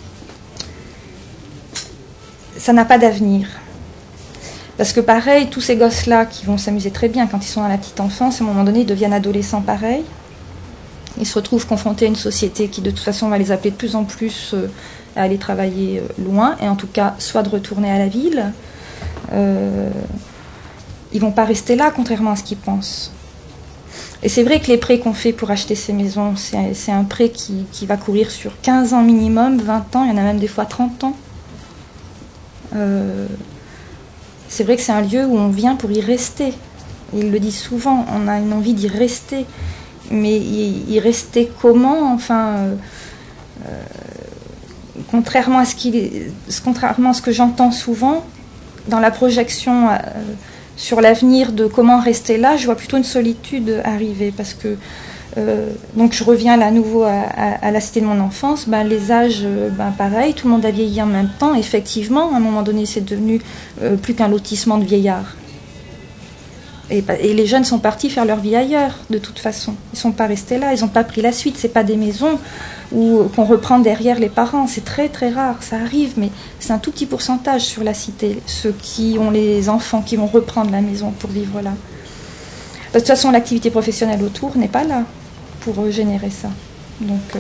ça n'a pas d'avenir. Parce que pareil, tous ces gosses-là qui vont s'amuser très bien quand ils sont dans la petite enfance, à un moment donné, ils deviennent adolescents pareil. Ils se retrouvent confrontés à une société qui, de toute façon, va les appeler de plus en plus euh, à aller travailler euh, loin, et en tout cas, soit de retourner à la ville. Euh, ils ne vont pas rester là, contrairement à ce qu'ils pensent. Et c'est vrai que les prêts qu'on fait pour acheter ces maisons, c'est, c'est un prêt qui, qui va courir sur quinze ans minimum, vingt ans, il y en a même des fois trente ans. Euh, c'est vrai que c'est un lieu où on vient pour y rester. Il le dit souvent, on a une envie d'y rester. Mais y, y rester comment? Enfin, euh, euh, contrairement à ce qu'il, contrairement à ce que j'entends souvent, dans la projection euh, sur l'avenir de comment rester là, je vois plutôt une solitude arriver. Parce que, euh, donc je reviens là à nouveau à, à, à la cité de mon enfance, ben, les âges, ben, pareil, tout le monde a vieilli en même temps. Effectivement, à un moment donné, c'est devenu euh, plus qu'un lotissement de vieillards. Et, et les jeunes sont partis faire leur vie ailleurs, de toute façon. Ils ne sont pas restés là, ils n'ont pas pris la suite. Ce n'est pas des maisons où, qu'on reprend derrière les parents. C'est très très rare, ça arrive, mais c'est un tout petit pourcentage sur la cité, ceux qui ont les enfants qui vont reprendre la maison pour vivre là. De toute façon, l'activité professionnelle autour n'est pas là pour générer ça. Donc, euh...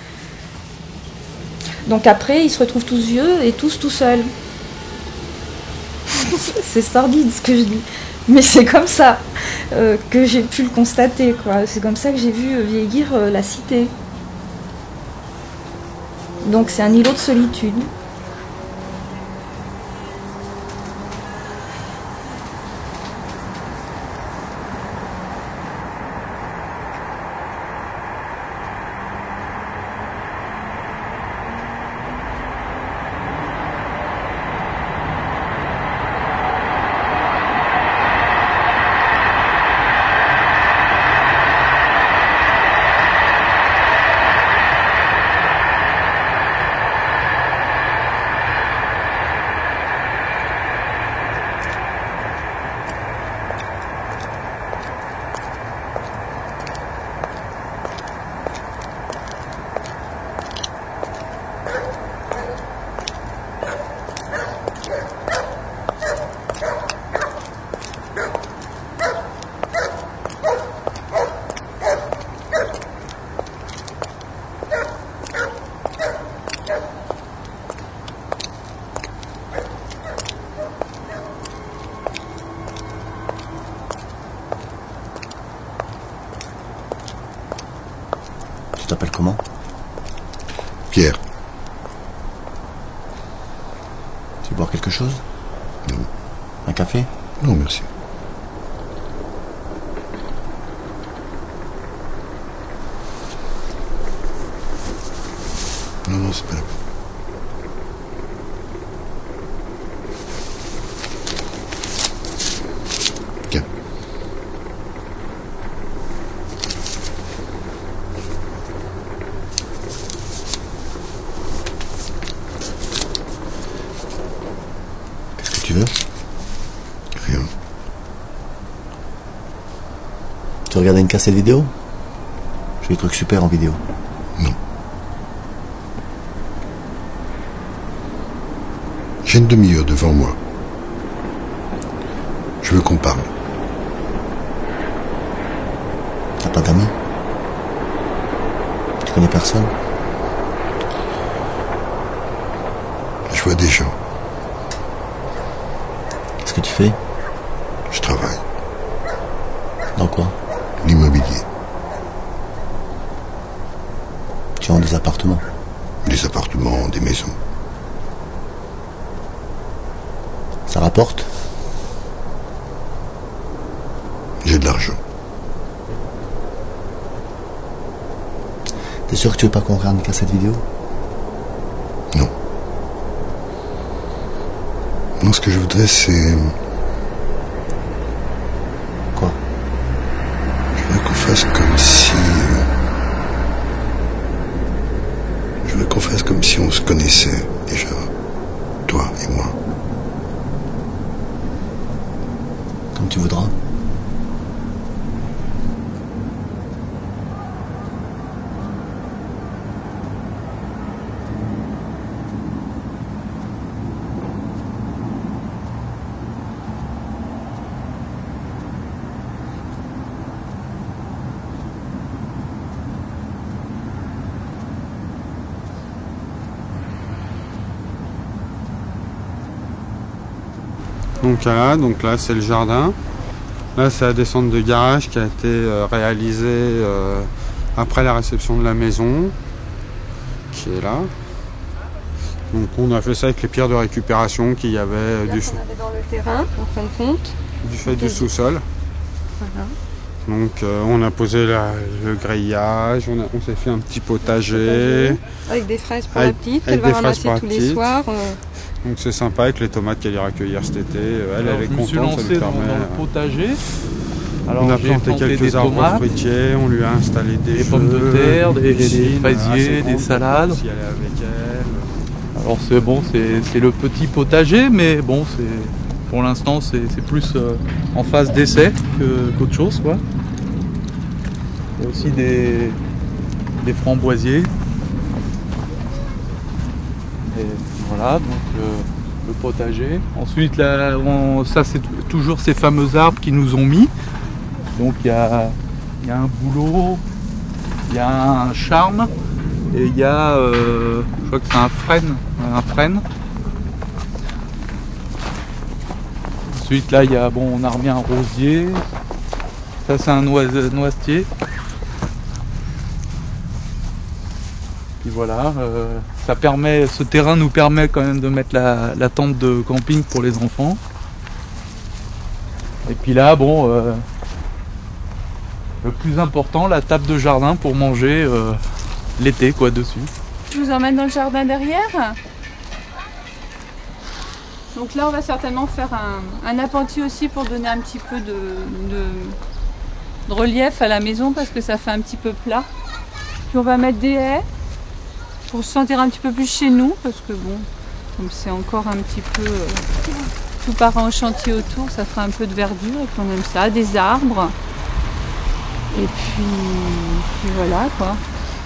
Donc après, ils se retrouvent tous vieux et tous tout seuls. C'est sordide ce que je dis. Mais c'est comme ça euh, que j'ai pu le constater, quoi. C'est comme ça que j'ai vu vieillir euh, la cité. Donc c'est un îlot de solitude. Tu t'appelles comment? Pierre. Tu veux boire quelque chose? Non. Un café? Non, merci. Non, non, c'est pas la peine. Tiens. Qu'est-ce que tu veux? Rien. Tu regardais une cassette vidéo? J'ai des trucs super en vidéo. Non. J'ai une demi-heure devant moi. Je veux qu'on parle. T'as pas d'amis? Tu connais personne? Je vois des gens. Qu'est-ce que tu fais? Je travaille. Dans quoi? L'immobilier. Tu vends des appartements? Des appartements, des maisons. Ça rapporte? J'ai de l'argent. T'es sûr que tu veux pas qu'on regarde une cassette vidéo? Non. Non, ce que je voudrais, c'est... Quoi? Je voudrais qu'on fasse comme si... Je voudrais qu'on fasse comme si on se connaissait déjà. Toi et moi. Comme tu voudras. Donc là, donc là c'est le jardin. Là c'est la descente de garage qui a été euh, réalisée euh, après la réception de la maison, qui est là. Donc on a fait ça avec les pierres de récupération qu'il y avait euh, du, On avait dans le terrain, en fin de compte. du fait du sous-sol. Voilà. Donc euh, on a posé la, le grillage, on, a- on s'est fait un petit potager. Avec des fraises pour Avec- la petite, avec elle va des fraises ramasser pour la tous les petite. soirs. euh, Donc c'est sympa avec les tomates qu'elle ira cueillir cet été. Euh, Elle, Alors, elle est je me suis contente, ça lancé lui dans, permet. dans le euh, potager. Alors, on a j'ai planté planté quelques des arbres tomates, fruitiers, on lui a installé des, des pommes de jeux, terre, une des, des piscine fraisiers, assez des grande, salades. on peut aussi aller avec elle. Alors c'est bon, c'est c'est le petit potager, mais bon, c'est pour l'instant c'est c'est plus euh, en phase d'essai que- qu'autre chose, quoi. Il y a aussi des, des framboisiers. Et voilà, donc euh, le potager. Ensuite, là, on- ça c'est t- toujours ces fameux arbres qui nous ont mis. Donc il y a, il y a un bouleau, il y a un charme et il y a, euh, je crois que c'est un frêne, un frêne. Ensuite là, il y a, bon, on a remis un rosier. Ça c'est un noise- noisetier. Puis voilà, euh, ça permet, ce terrain nous permet quand même de mettre la, la tente de camping pour les enfants. Et puis là, bon, euh, le plus important, la table de jardin pour manger euh, l'été, quoi, dessus. Je vous emmène dans le jardin derrière. Donc là, on va certainement faire un, un appentis aussi pour donner un petit peu de, de- de relief à la maison parce que ça fait un petit peu plat. Puis on va mettre des haies pour se sentir un petit peu plus chez nous parce que bon, comme c'est encore un petit peu euh, tout part en chantier autour, ça fera un peu de verdure et puis on aime ça, des arbres. Et puis, puis voilà quoi.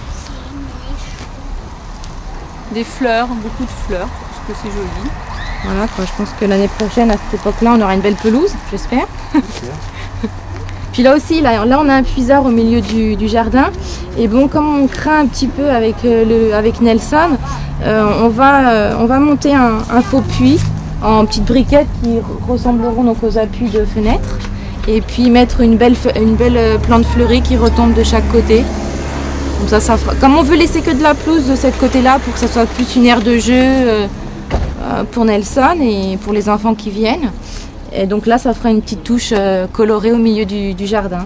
Des fleurs, beaucoup de fleurs, parce que c'est joli. Voilà, quoi, je pense que l'année prochaine, à cette époque-là, on aura une belle pelouse, j'espère. Puis là aussi, là, là, on a un puisard au milieu du, du jardin. Et bon, comme on craint un petit peu avec, euh, le, avec Nelson, euh, on, va, euh, on va monter un, un faux puits en petites briquettes qui ressembleront donc aux appuis de fenêtres. Et puis mettre une belle, fe- une belle euh, plante fleurie qui retombe de chaque côté. Comme ça, ça fera... Comme on veut laisser que de la pelouse de cette côté-là pour que ça soit plus une aire de jeu euh, euh, pour Nelson et pour les enfants qui viennent. Et donc là, ça fera une petite touche euh, colorée au milieu du, du jardin.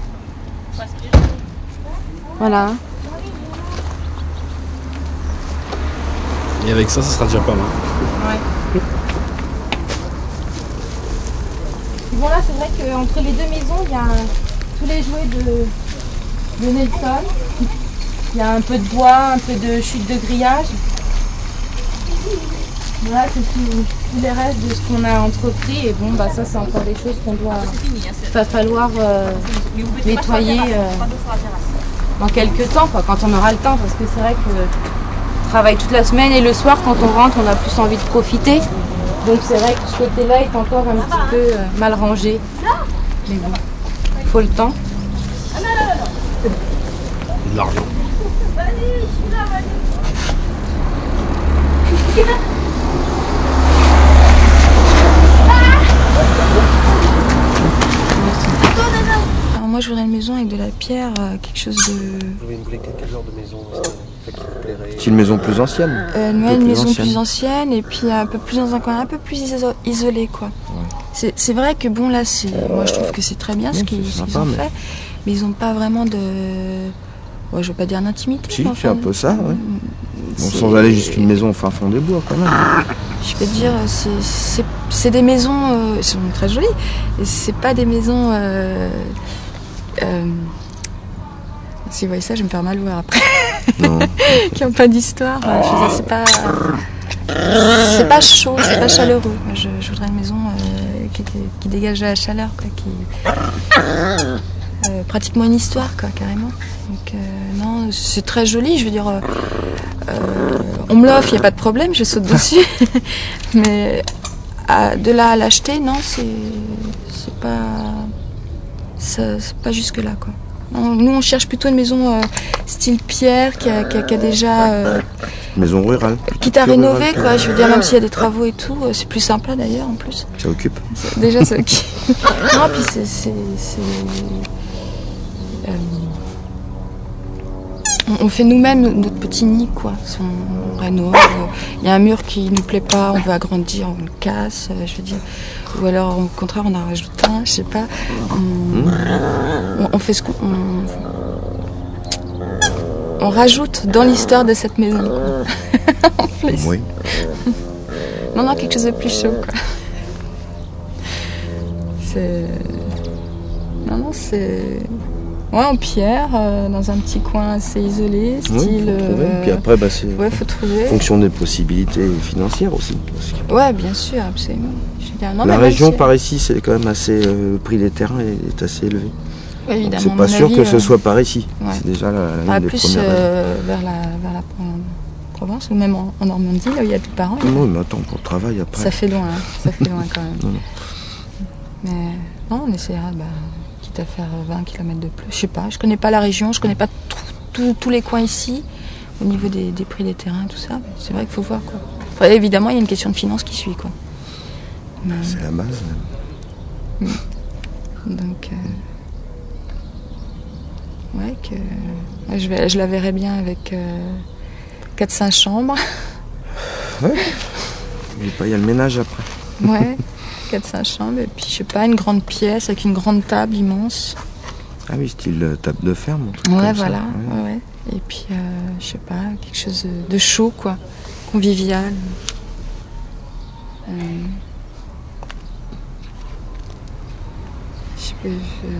Voilà. Et avec ça, ça sera déjà pas mal. Ouais. Bon là, c'est vrai qu'entre les deux maisons, il y a un- tous les jouets de, de Nelson. Il y a un peu de bois, un peu de chute de grillage. Voilà, c'est tout- tous les restes de ce qu'on a entrepris. Et bon, bah ça, c'est encore des choses qu'on doit... va falloir euh, nettoyer euh, dans quelques temps, quoi, quand on aura le temps. Parce que c'est vrai que on travaille toute la semaine et le soir, quand on rentre, on a plus envie de profiter. Donc c'est vrai que ce côté-là est encore un petit peu euh, mal rangé. Mais bon, il faut le temps. Et de l'argent. Alors moi, je voudrais une maison avec de la pierre, euh, quelque chose de... Vous voulez quel genre de maison euh, qui vous plairait? C'est une maison plus ancienne. Euh, Un ouais, peu une maison ancienne. plus ancienne et puis un peu plus dans un coin un peu plus iso- isolé quoi. C'est c'est vrai que bon là c'est moi je trouve que c'est très bien ce Oui, qu'ils c'est ce qu'ils sympa, ont mais- fait, mais ils n'ont pas vraiment de, ouais, je veux pas dire d'intimité. Si, mais c'est un enfin, peu ça, ouais. Bon, c'est- sans aller jusqu'à une maison au fin fond des bois, quand même. Je peux te dire, c'est- c'est c'est des maisons, euh, elles sont très jolies, et c'est pas des maisons. Euh, euh, si vous voyez ça, je vais me faire mal voir après. Non. Qui n'ont pas d'histoire. euh, Je veux dire, c'est pas. C'est pas chaud, c'est pas chaleureux. Moi, Je, je voudrais une maison euh, qui, qui- qui dégage de la chaleur, quoi, qui. euh, pratiquement une histoire, quoi, carrément. Donc, euh, non, c'est très joli, je veux dire. euh, euh, on me l'offre, il n'y a pas de problème, je saute dessus. Mais à- de là à l'acheter, non, c'est c'est pas. ça- C'est pas jusque-là, quoi. Non, nous, on cherche plutôt une maison euh, style pierre, qui a, qui a- qui a déjà. euh, Maison rurale. quitte à Plus rénover, rurale. quoi. Je veux dire, même s'il y a des travaux et tout, euh, c'est plus sympa d'ailleurs, en plus. Ça occupe. Déjà, c'est ok. Non, puis c'est. c'est- c'est, euh, on, on fait nous-mêmes notre petit nid, quoi. On, on rénove. Il y a un mur qui nous plaît pas, on veut agrandir, on le casse. Je veux dire, ou alors au contraire, on en rajoute un. Je sais pas. On, on, on fait ce qu'on. On, on rajoute dans l'histoire de cette maison. En plus. Oui. Non, non, quelque chose de plus chaud, quoi. C'est. Non, non, c'est. Ouais, en pierre, euh, dans un petit coin assez isolé, style. Oui, euh... Puis après, bah, c'est ouais, faut trouver. fonction des possibilités financières aussi. Parce que... Ouais, bien sûr, absolument. Je veux dire, non, la mais région c'est... par ici, c'est quand même assez. Euh, le prix des terrains est, est assez élevé. Ouais, évidemment. C'est pas sûr avis, que euh... ce soit par ici. Ouais. C'est déjà la, la ah, des plus premières euh, vers la, vers la Provence ou même en, en Normandie, là où il y a tes parents. Non, mais attends, pour le travail après. Ça fait loin, hein. Ça fait loin quand même. Non, non. Mais non, on essaiera, bah, quitte à faire vingt kilomètres de plus. Je sais pas, je connais pas la région, je connais pas tous les coins ici, au niveau des, des prix des terrains, tout ça. C'est vrai qu'il faut voir, quoi. Enfin, évidemment, il y a une question de finance qui suit, quoi. Mais... c'est la base, même. Donc, euh... ouais, que... ouais, je, vais, je la verrais bien avec euh, quatre cinq chambres. Ouais. Il y a le ménage après. Ouais. quatre cinq chambres, et puis je sais pas, une grande pièce avec une grande table immense. Ah oui, style euh, table de ferme. Ouais, comme voilà. Ça. Ouais. Ouais. Et puis, euh, je sais pas, quelque chose de chaud, quoi. Convivial. Euh... Je peux. Je...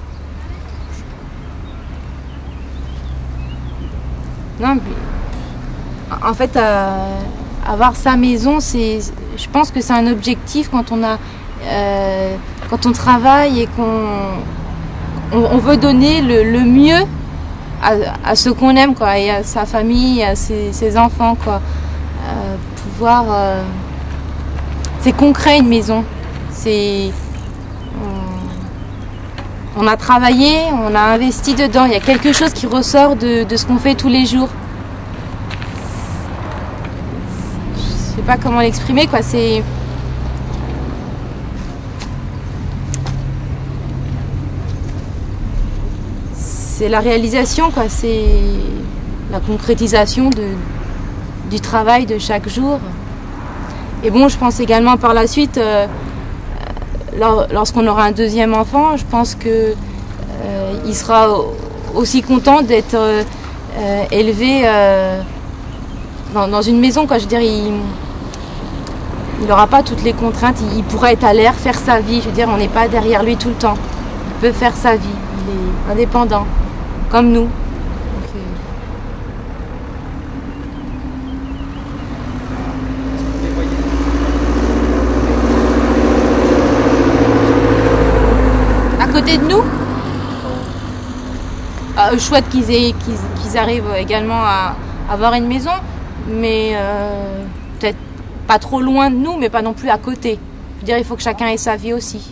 Non, mais. En fait, euh... avoir sa maison, c'est, je pense que c'est un objectif quand on a, euh, quand on travaille et qu'on, on, on veut donner le, le mieux à, à ceux qu'on aime, quoi, et à sa famille, à ses, ses enfants, quoi. Euh, pouvoir, euh, c'est concret une maison. C'est, on, on a travaillé, on a investi dedans. Il y a quelque chose qui ressort de, de ce qu'on fait tous les jours. Je sais pas comment l'exprimer, quoi. C'est c'est la réalisation, quoi. C'est la concrétisation de du travail de chaque jour. Et bon, je pense également par la suite, euh, lorsqu'on aura un deuxième enfant, je pense que euh, il sera aussi content d'être euh, euh, élevé euh, dans, dans une maison, quoi. Je veux dire, il il n'aura pas toutes les contraintes, il, il pourra être à l'air, faire sa vie. Je veux dire, on n'est pas derrière lui tout le temps. Il peut faire sa vie, il est indépendant, comme nous. À côté de nous, euh, chouette qu'ils aient, qu'ils, qu'ils arrivent également à avoir une maison, mais euh, peut-être pas trop loin de nous, mais pas non plus à côté. Je veux dire, il faut que chacun ait sa vie aussi.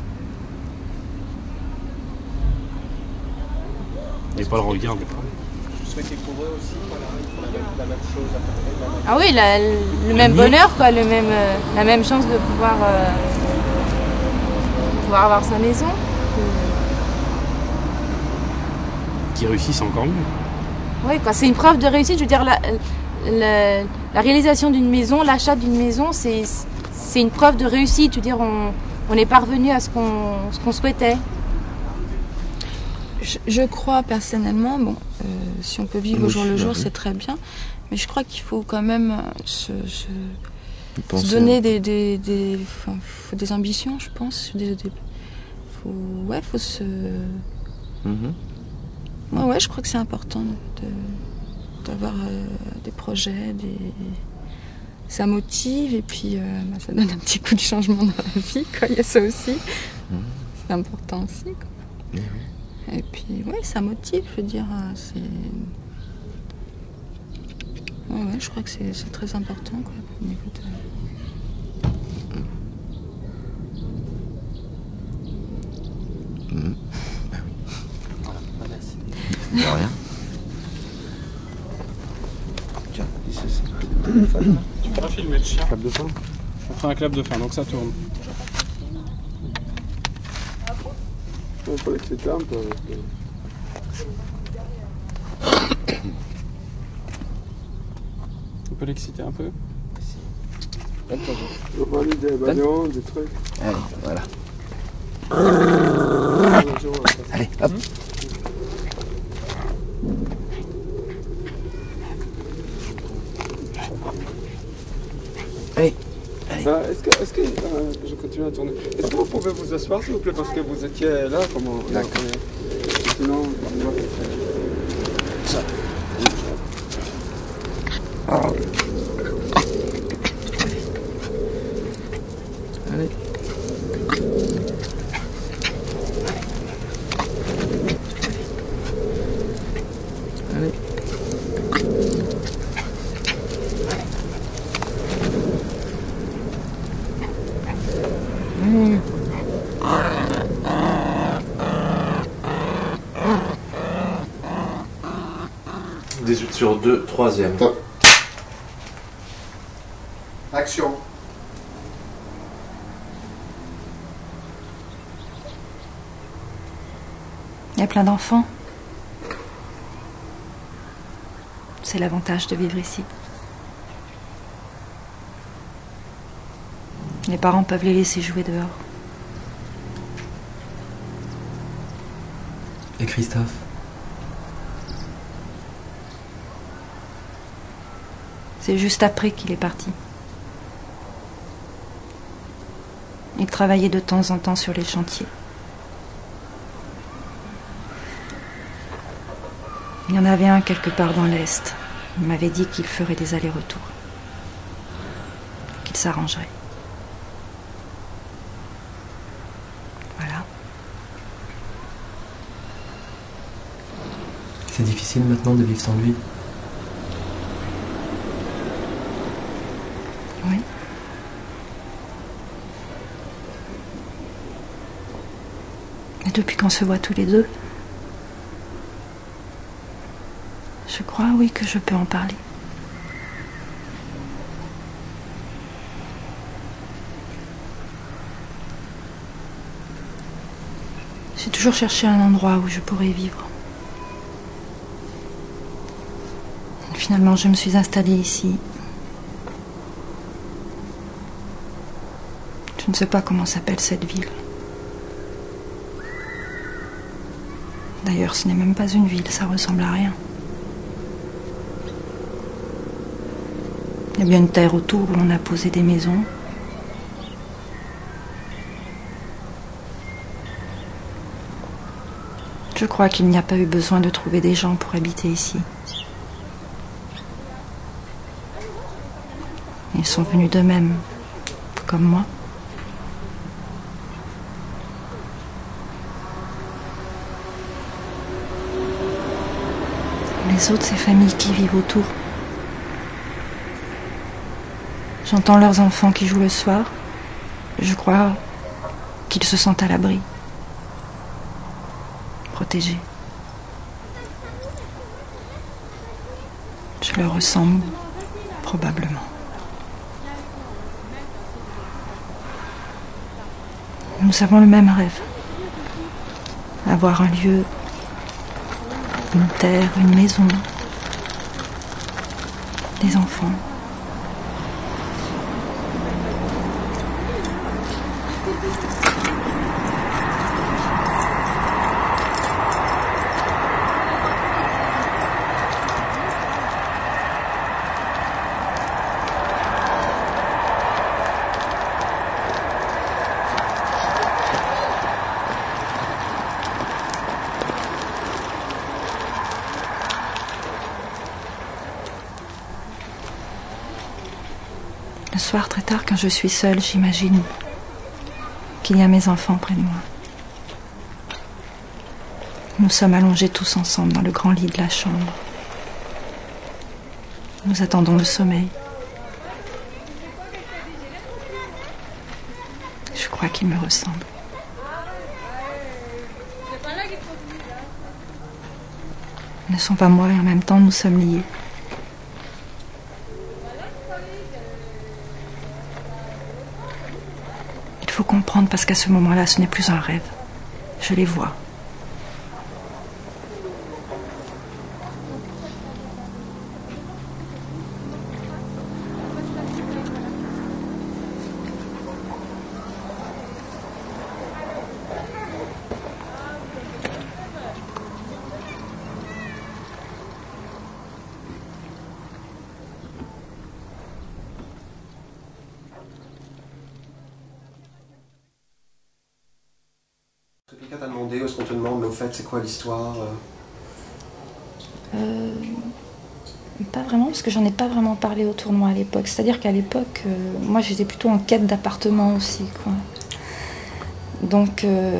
Et pas le regard. Vous souhaitez pour eux aussi, voilà, la même chose à peu près, la même... Ah oui, la, le même bonheur, quoi, le même, euh, la même chance de pouvoir, euh, pouvoir avoir sa maison. Qui réussit, c'est encore mieux. Oui, quoi, c'est une preuve de réussite. Je veux dire, la, la, la réalisation d'une maison, l'achat d'une maison, c'est, c'est une preuve de réussite. Je veux dire, on, on est parvenu à ce qu'on, ce qu'on souhaitait. Je, je crois personnellement, bon, euh, si on peut vivre au jour le jour, c'est très bien. Mais je crois qu'il faut quand même se, se, se donner des, des, des, enfin, faut des ambitions, je pense. Des, des, faut, ouais, faut se. Mm-hmm. Ouais, ouais, je crois que c'est important de, d'avoir euh, des projets, des... ça motive et puis euh, bah, ça donne un petit coup de changement dans la vie, quoi. Il y a ça aussi. Mmh. C'est important aussi, quoi. Mmh. Et puis, ouais, ça motive, je veux dire, c'est... Ouais, ouais, je crois que c'est, c'est très important, quoi, au niveau de... Mmh. De rien. Tiens, c'est ça. Téléphone. Tu pourras filmer le chien. Clap de fin. On fait un clap de fin, donc ça tourne. On peut laisser un peu. On peut l'exciter un peu. On va aller des ballons, des trucs. Allez, voilà. Allez, hop. Allez. Allez. Euh, est-ce que, est-ce que euh, je continue à tourner. Est-ce que vous pouvez vous asseoir s'il vous plaît parce que vous étiez là, comment. D'accord. Sinon, on va ça. Allez. Allez. Mmh. dix-huit sur deux, troisième. Top. Action. Il y a plein d'enfants. C'est l'avantage de vivre ici. Les parents peuvent les laisser jouer dehors. Et Christophe? C'est juste après qu'il est parti. Il travaillait de temps en temps sur les chantiers. Il y en avait un quelque part dans l'Est. Il m'avait dit qu'il ferait des allers-retours. Qu'il s'arrangerait. Voilà. C'est difficile maintenant de vivre sans lui. Oui. Et depuis qu'on se voit tous les deux, je crois, oui, que je peux en parler. J'ai toujours cherché un endroit où je pourrais vivre. Finalement, je me suis installée ici. Je ne sais pas comment s'appelle cette ville. D'ailleurs, ce n'est même pas une ville, ça ressemble à rien. Il y a bien une terre autour où l'on a posé des maisons. Je crois qu'il n'y a pas eu besoin de trouver des gens pour habiter ici. Ils sont venus d'eux-mêmes, comme moi. Les autres, ces familles qui vivent autour. J'entends leurs enfants qui jouent le soir. Je crois qu'ils se sentent à l'abri, protégés. Je leur ressemble, probablement. Nous avons le même rêve. Avoir un lieu, une terre, une maison, des enfants. Le soir, très tard, quand je suis seule, j'imagine qu'il y a mes enfants près de moi. Nous sommes allongés tous ensemble dans le grand lit de la chambre. Nous attendons le sommeil. Je crois qu'ils me ressemblent. Ils ne sont pas moi et en même temps nous sommes liés. Il faut comprendre parce qu'à ce moment-là, ce n'est plus un rêve. Je les vois. demandé? Est-ce qu'on te demande, mais au fait, c'est quoi l'histoire? euh, Pas vraiment, parce que j'en ai pas vraiment parlé autour de moi à l'époque. C'est-à-dire qu'à l'époque, euh, moi j'étais plutôt en quête d'appartement aussi, quoi. Donc, euh,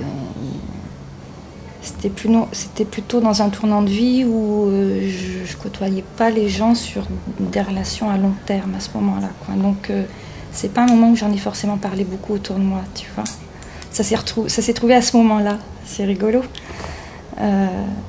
c'était, plus no- c'était plutôt dans un tournant de vie où euh, je, je côtoyais pas les gens sur des relations à long terme à ce moment-là, quoi. Donc, euh, c'est pas un moment où j'en ai forcément parlé beaucoup autour de moi, tu vois. Ça s'est, retrou- ça s'est trouvé à ce moment-là, c'est rigolo. Euh,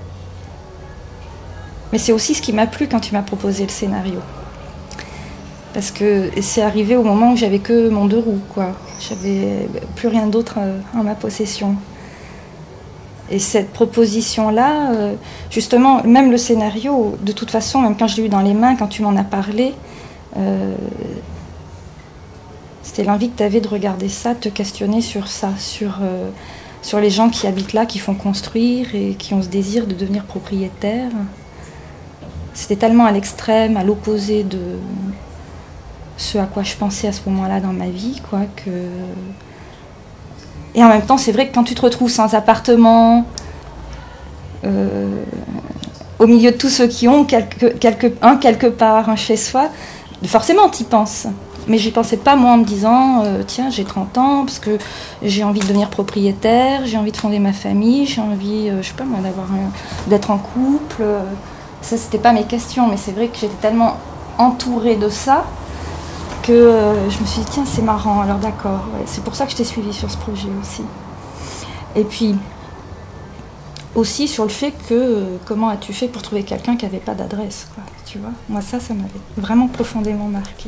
mais c'est aussi ce qui m'a plu quand tu m'as proposé le scénario. Parce que c'est arrivé au moment où j'avais que mon deux roues, quoi. J'avais plus rien d'autre en ma possession. Et cette proposition-là, euh, justement, même le scénario, de toute façon, même quand je l'ai eu dans les mains, quand tu m'en as parlé, euh, c'était l'envie que tu avais de regarder ça, de te questionner sur ça, sur, euh, sur les gens qui habitent là, qui font construire et qui ont ce désir de devenir propriétaires. C'était tellement à l'extrême, à l'opposé de ce à quoi je pensais à ce moment-là dans ma vie, quoi, que... Et en même temps, c'est vrai que quand tu te retrouves sans appartement, euh, au milieu de tous ceux qui ont quelque, quelque, un quelque part, un chez soi, forcément t'y penses. Mais j'y pensais pas moi en me disant, euh, tiens, j'ai trente ans, parce que j'ai envie de devenir propriétaire, j'ai envie de fonder ma famille, j'ai envie, euh, je sais pas moi, d'avoir un, d'être en couple. Euh, ça, c'était pas mes questions, mais c'est vrai que j'étais tellement entourée de ça que euh, je me suis dit, tiens, c'est marrant, alors d'accord. Ouais, c'est pour ça que je t'ai suivie sur ce projet aussi. Et puis, aussi sur le fait que, euh, comment as-tu fait pour trouver quelqu'un qui n'avait pas d'adresse, quoi, tu vois. Moi, ça, ça m'avait vraiment profondément marqué.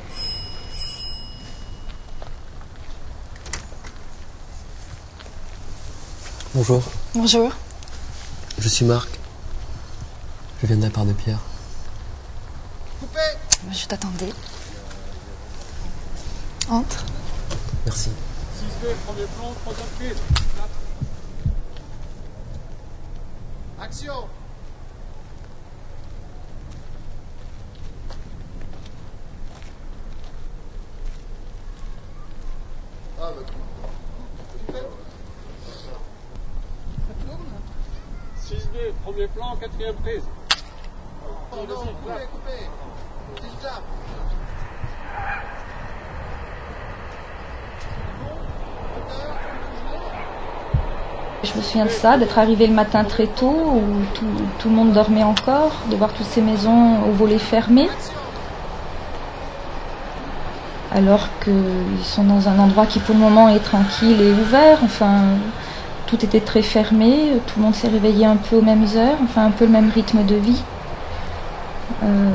Bonjour. Bonjour. Je suis Marc. Je viens de la part de Pierre. Je t'attendais. Entre. Merci. six B, premier plan, troisième prise. Action. Ah, six B, premier plan, quatrième prise. Oh non, coupez, coupez. Déjà. Je me souviens de ça, d'être arrivée le matin très tôt, où tout, tout le monde dormait encore, de voir toutes ces maisons aux volets fermés, alors qu'ils sont dans un endroit qui pour le moment est tranquille et ouvert. Enfin, tout était très fermé, tout le monde s'est réveillé un peu aux mêmes heures, enfin un peu le même rythme de vie. Euh...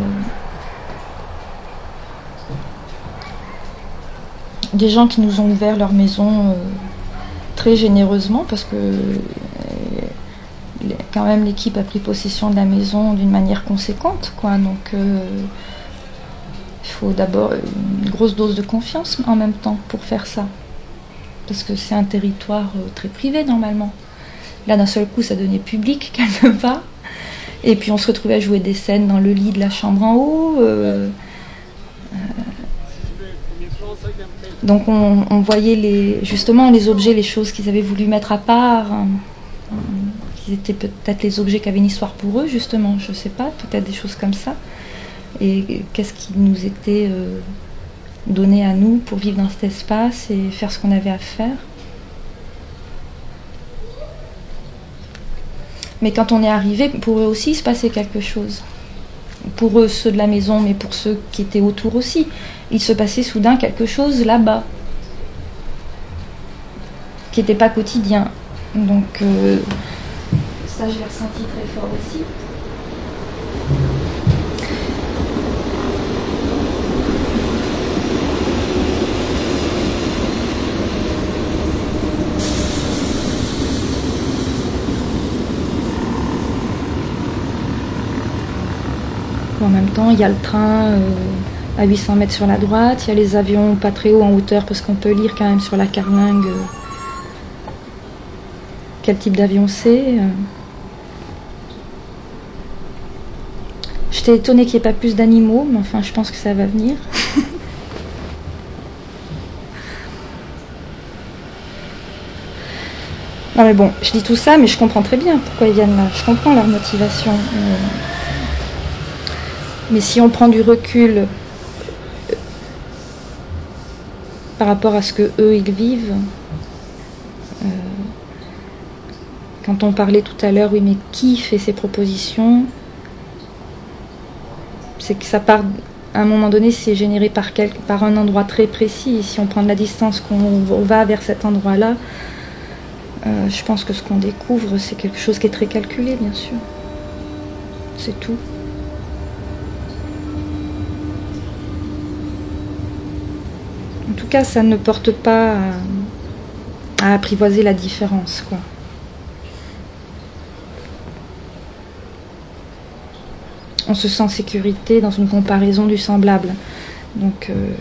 Des gens qui nous ont ouvert leur maison euh, très généreusement, parce que euh, quand même l'équipe a pris possession de la maison d'une manière conséquente, quoi. Donc euh, il faut d'abord une grosse dose de confiance en même temps pour faire ça, parce que c'est un territoire euh, très privé normalement. Là d'un seul coup ça devenait public quelque part, et puis on se retrouvait à jouer des scènes dans le lit de la chambre en haut. Euh, euh, Donc on, on voyait les, justement les objets, les choses qu'ils avaient voulu mettre à part, hein, qui étaient peut-être les objets qui avaient une histoire pour eux, justement, je sais pas, peut-être des choses comme ça. Et qu'est-ce qui nous était euh, donné à nous pour vivre dans cet espace et faire ce qu'on avait à faire. Mais quand on est arrivé, pour eux aussi, il se passait quelque chose. Pour eux, ceux de la maison, mais pour ceux qui étaient autour aussi. Il se passait soudain quelque chose là-bas, qui n'était pas quotidien. Donc, euh, ça, je l'ai ressenti très fort aussi. En même temps, il y a le train euh, à huit cents mètres sur la droite, il y a les avions pas très haut en hauteur, parce qu'on peut lire quand même sur la carlingue euh, quel type d'avion c'est. Euh. J'étais étonnée qu'il n'y ait pas plus d'animaux, mais enfin je pense que ça va venir. Non mais bon, je dis tout ça, mais je comprends très bien pourquoi ils viennent là. Je comprends leur motivation. Euh, Mais si on prend du recul euh, par rapport à ce que eux ils vivent, euh, quand on parlait tout à l'heure, oui, mais qui fait ces propositions? C'est que ça part, à un moment donné, c'est généré par, quel, par un endroit très précis. Et si on prend de la distance, qu'on va vers cet endroit-là, euh, je pense que ce qu'on découvre, c'est quelque chose qui est très calculé, bien sûr. C'est tout. En tout cas, ça ne porte pas à, à apprivoiser la différence, quoi. On se sent en sécurité dans une comparaison du semblable. Donc, euh,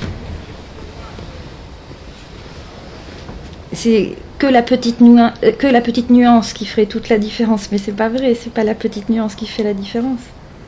c'est que la petite nuance, que la petite nuance qui ferait toute la différence, mais c'est pas vrai. C'est pas la petite nuance qui fait la différence.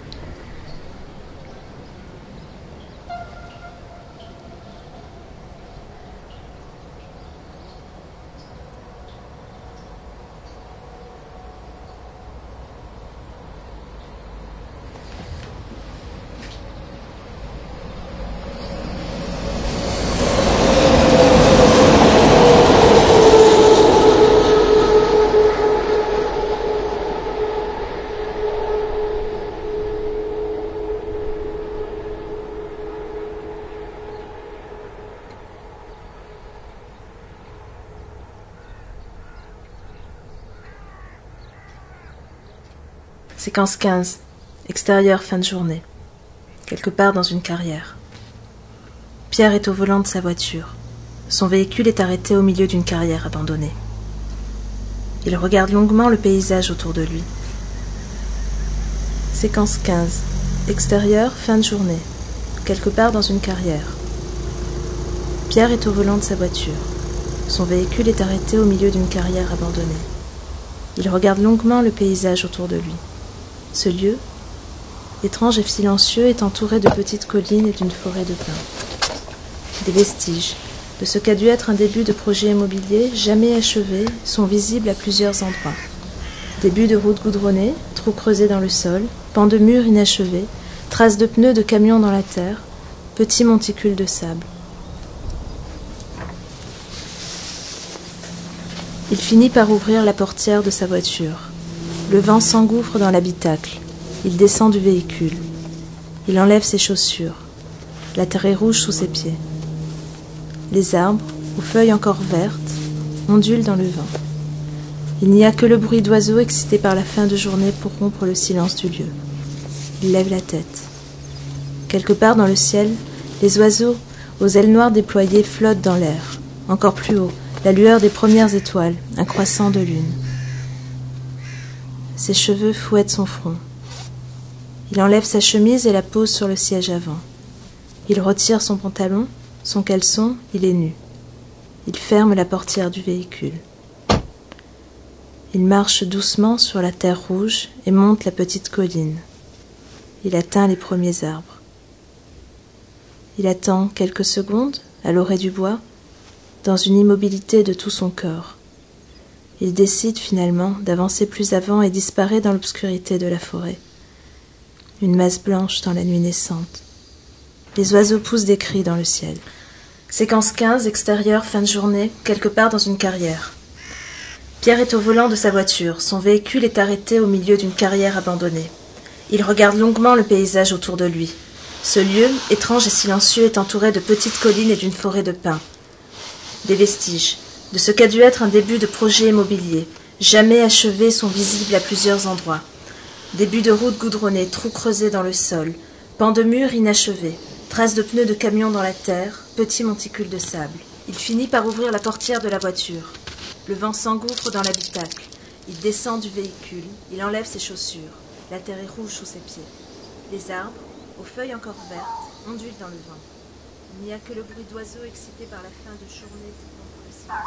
Séquence quinze. Extérieur, fin de journée. Quelque part dans une carrière. Pierre est au volant de sa voiture. Son véhicule est arrêté au milieu d'une carrière abandonnée. Il regarde longuement le paysage autour de lui. Séquence quinze. Extérieur, fin de journée. Quelque part dans une carrière. Pierre est au volant de sa voiture. Son véhicule est arrêté au milieu d'une carrière abandonnée. Il regarde longuement le paysage autour de lui. Ce lieu, étrange et silencieux, est entouré de petites collines et d'une forêt de pins. Des vestiges de ce qu'a dû être un début de projet immobilier jamais achevé sont visibles à plusieurs endroits. Début de route goudronnée, trous creusés dans le sol, pans de murs inachevés, traces de pneus de camions dans la terre, petits monticules de sable. Il finit par ouvrir la portière de sa voiture. Le vent s'engouffre dans l'habitacle. Il descend du véhicule. Il enlève ses chaussures. La terre est rouge sous ses pieds. Les arbres, aux feuilles encore vertes, ondulent dans le vent. Il n'y a que le bruit d'oiseaux excités par la fin de journée pour rompre le silence du lieu. Il lève la tête. Quelque part dans le ciel, les oiseaux, aux ailes noires déployées, flottent dans l'air. Encore plus haut, la lueur des premières étoiles, un croissant de lune. Ses cheveux fouettent son front. Il enlève sa chemise et la pose sur le siège avant. Il retire son pantalon, son caleçon, il est nu. Il ferme la portière du véhicule. Il marche doucement sur la terre rouge et monte la petite colline. Il atteint les premiers arbres. Il attend quelques secondes, à l'orée du bois, dans une immobilité de tout son corps. Il décide finalement d'avancer plus avant et disparaît dans l'obscurité de la forêt. Une masse blanche dans la nuit naissante. Les oiseaux poussent des cris dans le ciel. Séquence quinze, extérieur, fin de journée, quelque part dans une carrière. Pierre est au volant de sa voiture. Son véhicule est arrêté au milieu d'une carrière abandonnée. Il regarde longuement le paysage autour de lui. Ce lieu, étrange et silencieux, est entouré de petites collines et d'une forêt de pins. Des vestiges de ce qu'a dû être un début de projet immobilier, jamais achevé, sont visibles à plusieurs endroits. Début de route goudronnée, trous creusés dans le sol, pans de murs inachevés, traces de pneus de camions dans la terre, petits monticules de sable. Il finit par ouvrir la portière de la voiture. Le vent s'engouffre dans l'habitacle. Il descend du véhicule, il enlève ses chaussures. La terre est rouge sous ses pieds. Les arbres, aux feuilles encore vertes, ondulent dans le vent. Il n'y a que le bruit d'oiseaux excités par la fin de journée pour rompre le silence.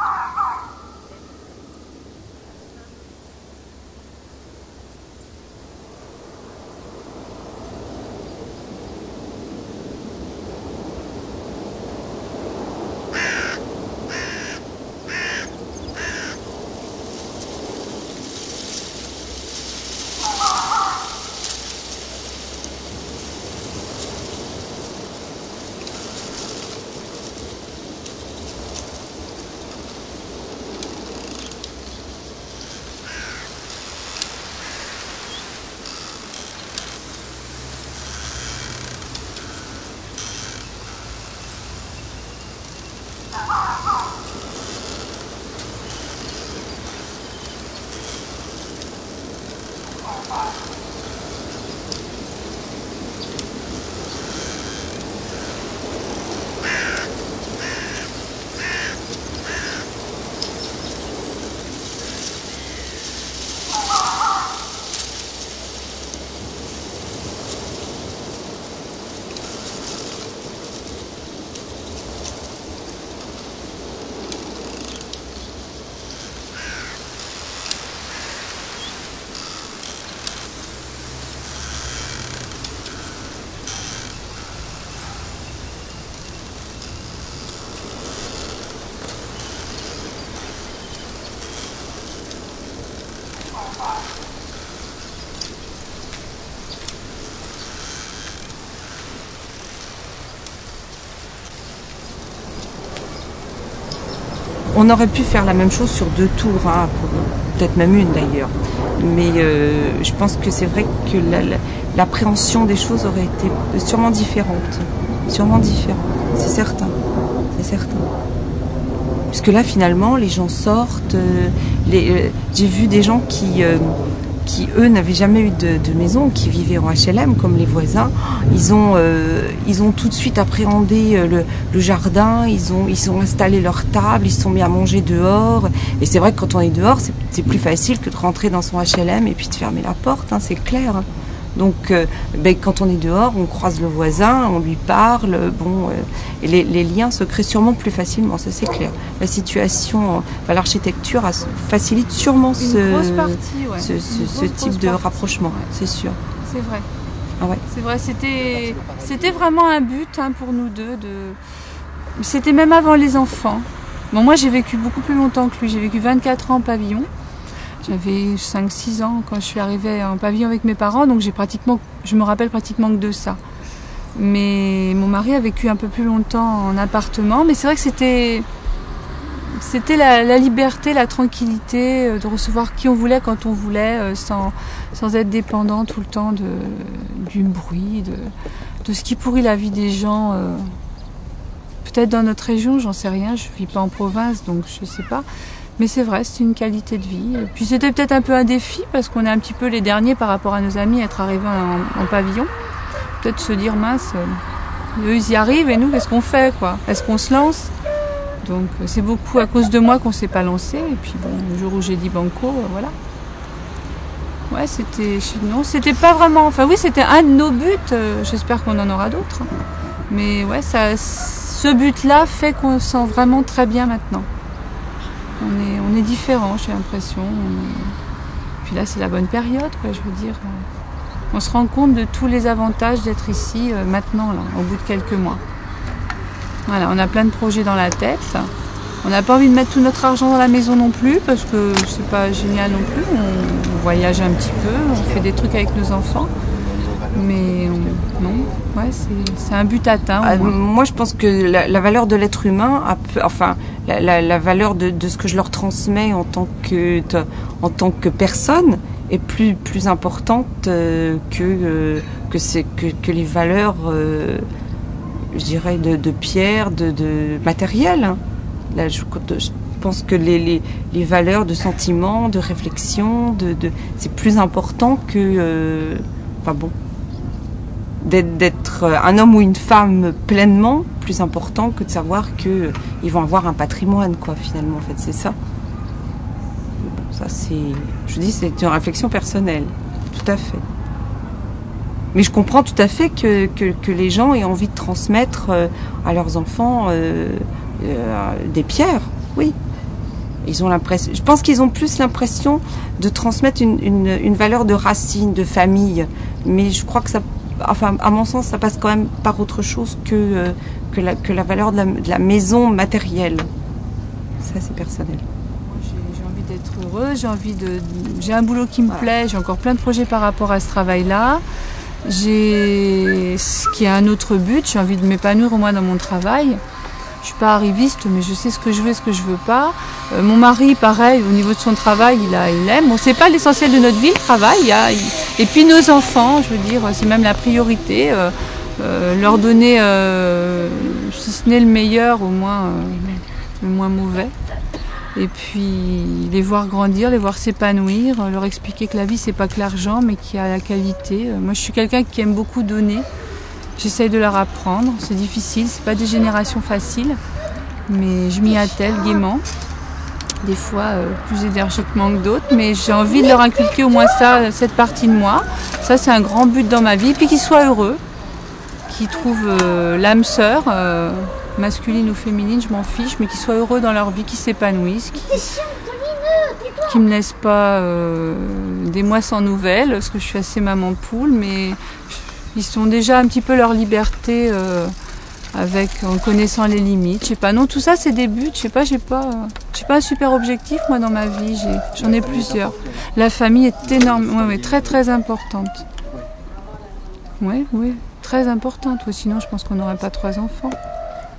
on aurait pu faire la même chose sur deux tours, hein, peut-être même une d'ailleurs. Mais euh, je pense que c'est vrai que la, la, l'appréhension des choses aurait été sûrement différente. Sûrement différente, c'est certain. C'est certain. Parce que là, finalement, les gens sortent. Euh, les, euh, j'ai vu des gens qui, euh, qui eux, n'avaient jamais eu de, de maison, qui vivaient en H L M, comme les voisins. Ils ont, euh, ils ont tout de suite appréhendé le, le jardin. Ils ont, ils ont installé leur table. Ils se sont mis à manger dehors. Et c'est vrai que quand on est dehors, c'est, c'est plus facile que de rentrer dans son H L M et puis de fermer la porte. Hein, c'est clair. Hein. Donc, euh, ben, quand on est dehors, on croise le voisin, on lui parle, bon, euh, et les, les liens se créent sûrement plus facilement, ça c'est clair. La situation, enfin, l'architecture a, facilite sûrement ce, partie, ouais. ce, ce, ce type grosse de partie. rapprochement, ouais. C'est sûr. C'est vrai. Ah ouais. C'est vrai, c'était, c'était vraiment un but hein, pour nous deux. De... C'était même avant les enfants. Bon, moi j'ai vécu beaucoup plus longtemps que lui, j'ai vécu vingt-quatre ans en pavillon. J'avais cinq six ans quand je suis arrivée en pavillon avec mes parents, donc j'ai pratiquement, je me rappelle pratiquement que de ça. Mais mon mari a vécu un peu plus longtemps en appartement, mais c'est vrai que c'était, c'était la, la liberté, la tranquillité de recevoir qui on voulait quand on voulait, sans, sans être dépendant tout le temps de, du bruit, de, de ce qui pourrit la vie des gens. Peut-être dans notre région, j'en sais rien, je ne vis pas en province, donc je ne sais pas. Mais c'est vrai, c'est une qualité de vie. Et puis c'était peut-être un peu un défi parce qu'on est un petit peu les derniers par rapport à nos amis à être arrivés en, en pavillon. Peut-être se dire mince, euh, eux ils y arrivent et nous qu'est-ce qu'on fait quoi ? Est-ce qu'on se lance ? Donc c'est beaucoup à cause de moi qu'on ne s'est pas lancé. Et puis bon, le jour où j'ai dit banco, euh, voilà. Ouais, c'était non, c'était pas vraiment. Enfin oui, c'était un de nos buts. Euh, j'espère qu'on en aura d'autres. Mais ouais, ça, ce but-là fait qu'on se sent vraiment très bien maintenant. On est, on est différents, j'ai l'impression. Est... Puis là, c'est la bonne période, quoi, je veux dire. On se rend compte de tous les avantages d'être ici euh, maintenant, là, au bout de quelques mois. Voilà, on a plein de projets dans la tête. On n'a pas envie de mettre tout notre argent dans la maison non plus, parce que c'est pas génial non plus. On, on voyage un petit peu, on fait des trucs avec nos enfants. Mais on, non, ouais, c'est, c'est un but atteint. Ah, moi, je pense que la, la valeur de l'être humain, a, enfin, la, la, la valeur de, de ce que je leur transmets en tant que, de, en tant que personne est plus, plus importante euh, que, euh, que, c'est, que, que les valeurs, euh, je dirais, de, de pierre, de, de matériel. Là, je, je pense que les, les, les valeurs de sentiments, de réflexion, de, de, c'est plus important que... Euh, enfin bon... D'être, d'être un homme ou une femme pleinement, plus important que de savoir qu'ils vont avoir un patrimoine, quoi, finalement, en fait, c'est ça. Bon, ça, c'est... Je dis, c'est une réflexion personnelle, tout à fait. Mais je comprends tout à fait que, que, que les gens aient envie de transmettre à leurs enfants euh, euh, des pierres, oui. Ils ont l'impression... Je pense qu'ils ont plus l'impression de transmettre une, une, une valeur de racine, de famille, mais je crois que ça... Enfin, à mon sens, ça passe quand même par autre chose que, euh, que, la, que la valeur de la, de la maison matérielle. Ça, c'est personnel. Moi, j'ai, j'ai envie d'être heureuse, j'ai envie de, j'ai un boulot qui me voilà. plaît, j'ai encore plein de projets par rapport à ce travail-là. J'ai ce qui est un autre but, j'ai envie de m'épanouir au moins dans mon travail. Je suis pas arriviste, mais je sais ce que je veux et ce que je veux pas. Euh, mon mari, pareil, au niveau de son travail, il a, il aime. Bon, c'est pas l'essentiel de notre vie, le travail. Il y a, il... Et puis nos enfants, je veux dire, c'est même la priorité. Euh, euh, leur donner, euh, si ce n'est le meilleur, au moins euh, le moins mauvais. Et puis les voir grandir, les voir s'épanouir, leur expliquer que la vie c'est pas que l'argent, mais qu'il y a la qualité. Euh, moi, je suis quelqu'un qui aime beaucoup donner. J'essaye de leur apprendre, c'est difficile, c'est pas des générations faciles, mais je m'y attelle gaiement, des fois euh, plus énergiquement que d'autres, mais j'ai envie de leur inculquer au moins ça, cette partie de moi. Ça, c'est un grand but dans ma vie, et puis qu'ils soient heureux, qu'ils trouvent euh, l'âme sœur, euh, masculine ou féminine, je m'en fiche, mais qu'ils soient heureux dans leur vie, qu'ils s'épanouissent, qu'ils ne me laissent pas euh, des mois sans nouvelles, parce que je suis assez maman poule, mais... Ils sont déjà un petit peu leur liberté euh, avec en connaissant les limites. Je sais pas. Non, tout ça c'est des buts. Je sais pas. J'ai pas. J'ai pas un super objectif moi dans ma vie. J'ai, j'en ai plusieurs. La famille est énorme. Ouais, ouais, très très importante. Oui, oui, très importante. Ouais, sinon je pense qu'on n'aurait pas trois enfants.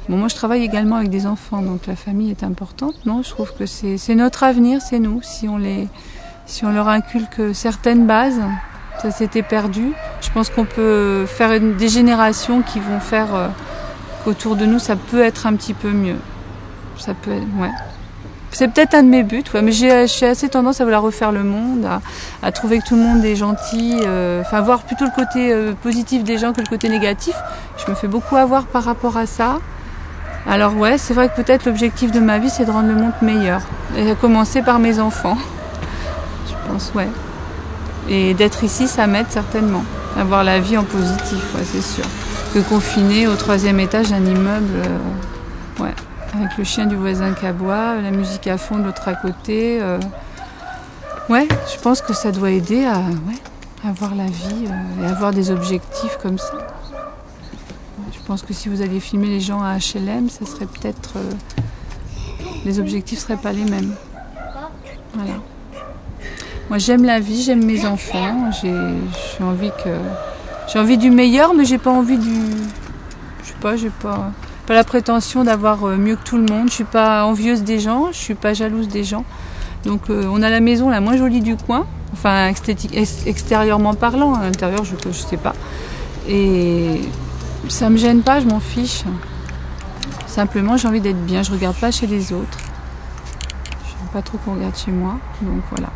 Bon, moi je travaille également avec des enfants, donc la famille est importante. Non, je trouve que c'est, c'est notre avenir, c'est nous. Si on, les, si on leur inculque certaines bases, ça s'était perdu. Je pense qu'on peut faire une, des générations qui vont faire euh, qu'autour de nous, ça peut être un petit peu mieux. Ça peut être, ouais. C'est peut-être un de mes buts, ouais, mais j'ai, j'ai assez tendance à vouloir refaire le monde, à, à trouver que tout le monde est gentil, euh, enfin voir plutôt le côté euh, positif des gens que le côté négatif. Je me fais beaucoup avoir par rapport à ça. Alors ouais, c'est vrai que peut-être l'objectif de ma vie, c'est de rendre le monde meilleur. Et à commencer par mes enfants. Je pense, ouais. Et d'être ici, ça m'aide certainement. Avoir la vie en positif, ouais, c'est sûr. Que confiné au troisième étage d'un immeuble, euh, ouais. Avec le chien du voisin qui aboie, la musique à fond de l'autre à côté. Euh... Ouais, je pense que ça doit aider à, ouais, à voir la vie euh, et avoir des objectifs comme ça. Je pense que si vous alliez filmer les gens à H L M, ça serait peut-être... Euh... les objectifs ne seraient pas les mêmes. Voilà. Moi, j'aime la vie, j'aime mes enfants. J'ai, j'ai envie que... J'ai envie du meilleur, mais j'ai pas envie du... Je sais pas, j'ai pas... pas la prétention d'avoir mieux que tout le monde. Je suis pas envieuse des gens, je suis pas jalouse des gens. Donc euh, on a la maison la moins jolie du coin, enfin extérieurement parlant, à l'intérieur je je sais pas. Et ça me gêne pas, je m'en fiche. Simplement j'ai envie d'être bien, je regarde pas chez les autres. J'aime pas trop qu'on regarde chez moi, donc voilà.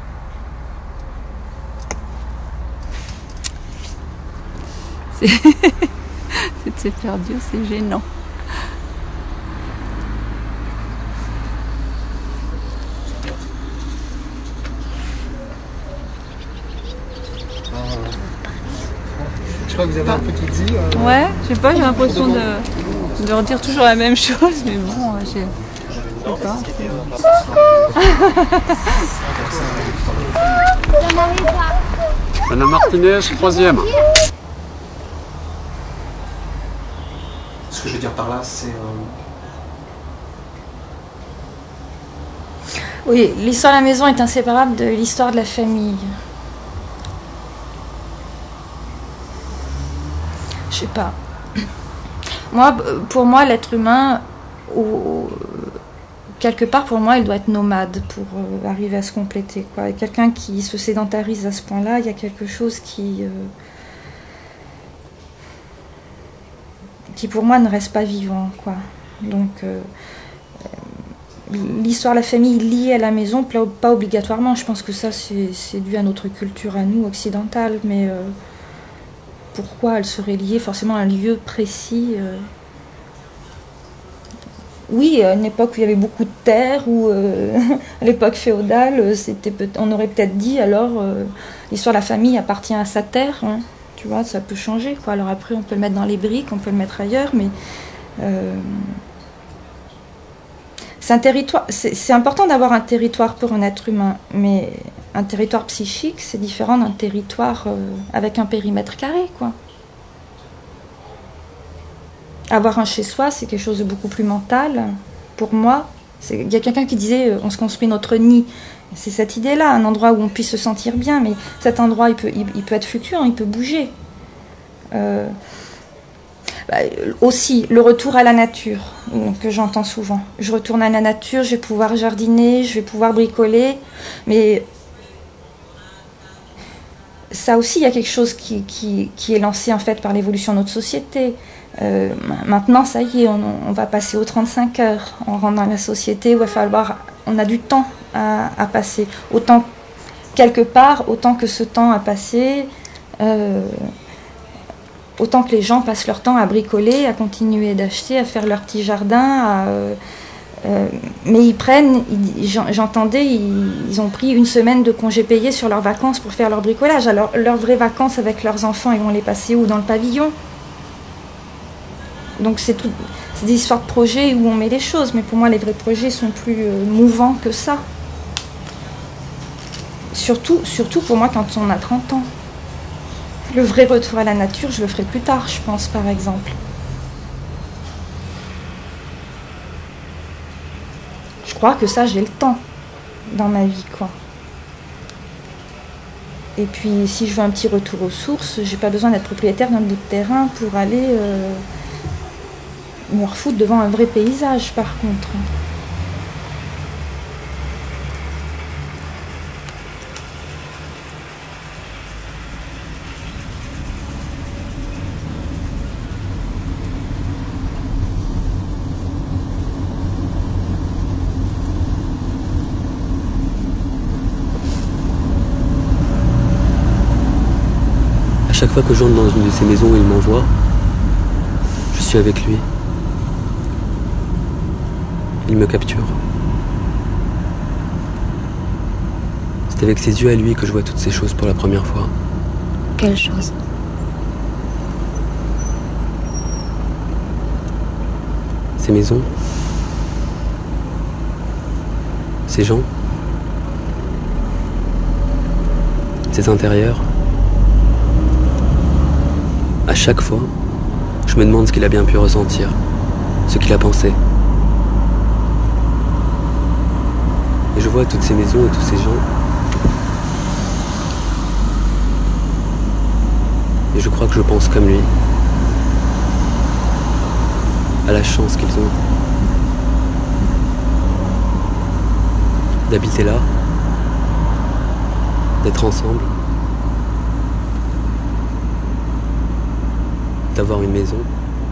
C'est c'est perdu, c'est gênant. Je crois que vous avez un peu tout dit. Euh... Ouais, je sais pas, j'ai l'impression de, de redire toujours la même chose, mais bon, j'ai... Je sais pas. Anna Martinez, troisième. Ce que je veux dire par là, c'est... Euh... Oui, l'histoire de la maison est inséparable de l'histoire de la famille. Je sais pas. Moi, pour moi, l'être humain, au, quelque part, pour moi, il doit être nomade pour euh, arriver à se compléter, quoi. Et quelqu'un qui se sédentarise à ce point-là, il y a quelque chose qui, euh, qui pour moi ne reste pas vivant, quoi. Donc, euh, l'histoire de la famille liée à la maison, pas obligatoirement. Je pense que ça, c'est, c'est dû à notre culture, à nous, occidentale, mais euh, pourquoi elle serait liée forcément à un lieu précis euh... Oui, à une époque où il y avait beaucoup de terres, ou euh, à l'époque féodale, c'était peut- on aurait peut-être dit alors euh, l'histoire de la famille appartient à sa terre. Hein. Tu vois, ça peut changer, quoi. Alors après, on peut le mettre dans les briques, on peut le mettre ailleurs, mais euh, c'est un territoire. C'est, c'est important d'avoir un territoire pour un être humain, mais un territoire psychique, c'est différent d'un territoire euh, avec un périmètre carré, quoi. Avoir un chez-soi, c'est quelque chose de beaucoup plus mental. Pour moi, il y a quelqu'un qui disait euh, on se construit notre nid. C'est cette idée-là, un endroit où on puisse se sentir bien, mais cet endroit, il peut, il, il peut être fluctuant, il peut bouger. Euh, bah, aussi, le retour à la nature, que j'entends souvent. Je retourne à la nature, je vais pouvoir jardiner, je vais pouvoir bricoler, mais ça aussi, il y a quelque chose qui, qui, qui est lancé en fait par l'évolution de notre société. Euh, maintenant, ça y est, on, on va passer aux trente-cinq heures. On rentre dans la société où il va falloir, on a du temps à, à passer. Autant, quelque part, autant que ce temps à passer, euh, autant que les gens passent leur temps à bricoler, à continuer d'acheter, à faire leur petit jardin. À, euh, euh, mais ils prennent, ils, j'entendais, ils, ils ont pris une semaine de congés payés sur leurs vacances pour faire leur bricolage. Alors, leurs vraies vacances avec leurs enfants, ils vont les passer où? Dans le pavillon? Donc c'est, tout, c'est des histoires de projets où on met les choses, mais pour moi les vrais projets sont plus euh, mouvants que ça. Surtout, surtout pour moi quand on a trente ans. Le vrai retour à la nature, je le ferai plus tard, je pense, par exemple. Je crois que ça, j'ai le temps dans ma vie, quoi. Et puis si je veux un petit retour aux sources, j'ai pas besoin d'être propriétaire d'un bout de terrain pour aller... Euh, me refoutre devant un vrai paysage par contre. Chaque fois que j'entre dans une de ces maisons où il m'envoie, je suis avec lui. Il me capture. C'est avec ses yeux à lui que je vois toutes ces choses pour la première fois. Quelle chose? Ces maisons, ces gens, ces intérieurs. À chaque fois, je me demande ce qu'il a bien pu ressentir, ce qu'il a pensé. Et je vois toutes ces maisons et tous ces gens. Et je crois que je pense comme lui. À la chance qu'ils ont d'habiter là, d'être ensemble, d'avoir une maison.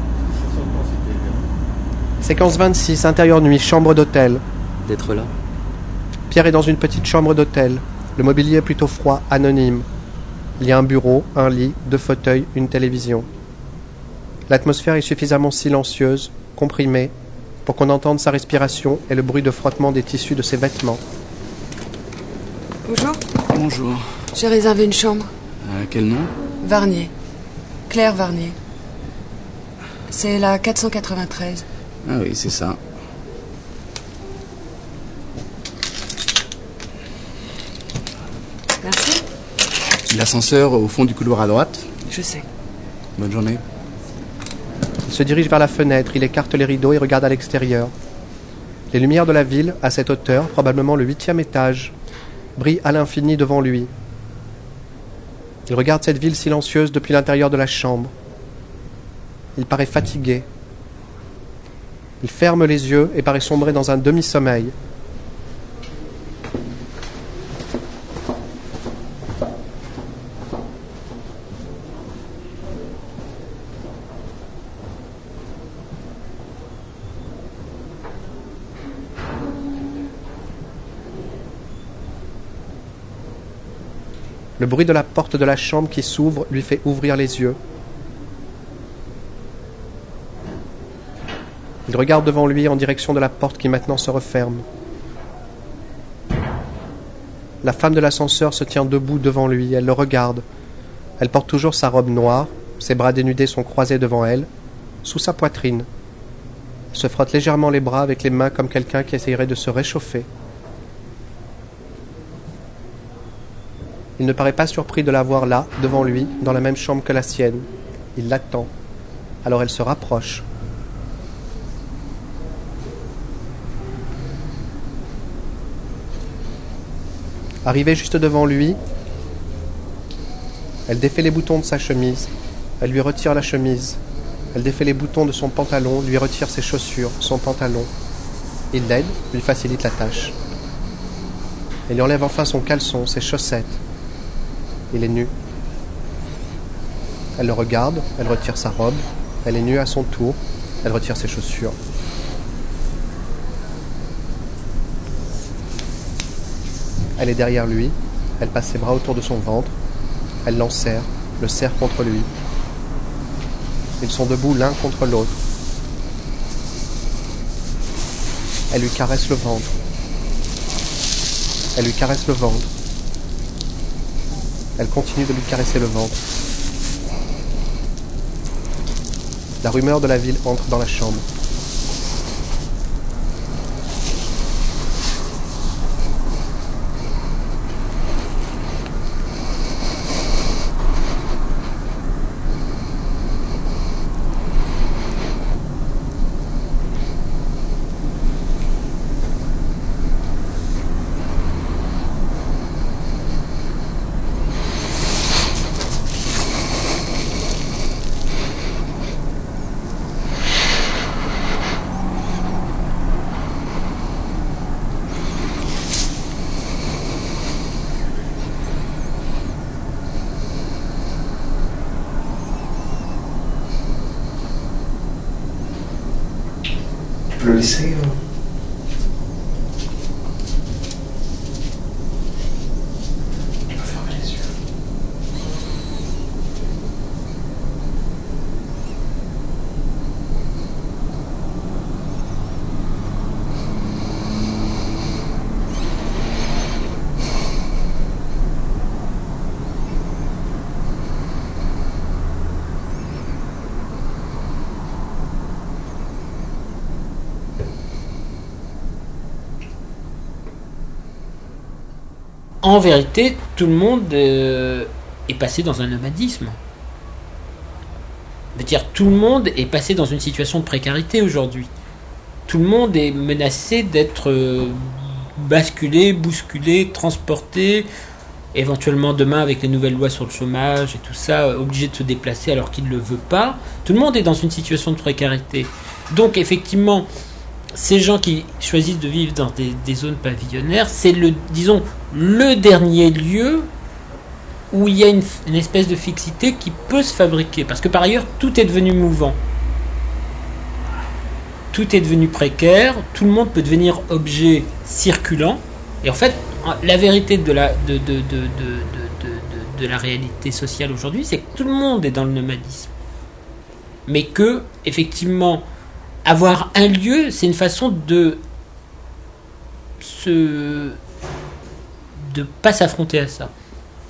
Séquence vingt-six, intérieur nuit, chambre d'hôtel. D'être là. Pierre est dans une petite chambre d'hôtel. Le mobilier est plutôt froid, anonyme. Il y a un bureau, un lit, deux fauteuils, une télévision. L'atmosphère est suffisamment silencieuse, comprimée, pour qu'on entende sa respiration et le bruit de frottement des tissus de ses vêtements. Bonjour. Bonjour. J'ai réservé une chambre. Euh, quel nom? Varnier. Claire Varnier. C'est la quatre cent quatre-vingt-treize. Ah oui, c'est ça. Merci. L'ascenseur au fond du couloir à droite. Je sais. Bonne journée. Il se dirige vers la fenêtre, il écarte les rideaux et regarde à l'extérieur. Les lumières de la ville, à cette hauteur, probablement le huitième étage, brillent à l'infini devant lui. Il regarde cette ville silencieuse depuis l'intérieur de la chambre. Il paraît fatigué. Il ferme les yeux et paraît sombrer dans un demi-sommeil. Le bruit de la porte de la chambre qui s'ouvre lui fait ouvrir les yeux. Il regarde devant lui en direction de la porte qui maintenant se referme. La femme de l'ascenseur se tient debout devant lui, elle le regarde. Elle porte toujours sa robe noire, ses bras dénudés sont croisés devant elle, sous sa poitrine. Elle se frotte légèrement les bras avec les mains comme quelqu'un qui essayerait de se réchauffer. Il ne paraît pas surpris de la voir là, devant lui, dans la même chambre que la sienne. Il l'attend. Alors elle se rapproche. Arrivée juste devant lui, elle défait les boutons de sa chemise. Elle lui retire la chemise. Elle défait les boutons de son pantalon, lui retire ses chaussures, son pantalon. Il l'aide, lui facilite la tâche. Elle lui enlève enfin son caleçon, ses chaussettes. Il est nu. Elle le regarde, elle retire sa robe. Elle est nue à son tour. Elle retire ses chaussures. Elle est derrière lui. Elle passe ses bras autour de son ventre. Elle l'enserre, le serre contre lui. Ils sont debout l'un contre l'autre. Elle lui caresse le ventre. Elle lui caresse le ventre. Elle continue de lui caresser le ventre. La rumeur de la ville entre dans la chambre. peux le laisser euh... Tu peux fermer les yeux. En vérité, tout le monde euh, est passé dans un nomadisme. Je veux dire, tout le monde est passé dans une situation de précarité aujourd'hui. Tout le monde est menacé d'être euh, basculé, bousculé, transporté, éventuellement demain avec les nouvelles lois sur le chômage et tout ça, obligé de se déplacer alors qu'il ne le veut pas. Tout le monde est dans une situation de précarité. Donc effectivement, ces gens qui choisissent de vivre dans des, des zones pavillonnaires, c'est le, disons, le dernier lieu où il y a une, une espèce de fixité qui peut se fabriquer. Parce que par ailleurs, tout est devenu mouvant. Tout est devenu précaire. Tout le monde peut devenir objet circulant. Et en fait, la vérité de la, de, de, de, de, de, de, de la réalité sociale aujourd'hui, c'est que tout le monde est dans le nomadisme. Mais que, effectivement, avoir un lieu, c'est une façon de se... de pas s'affronter à ça.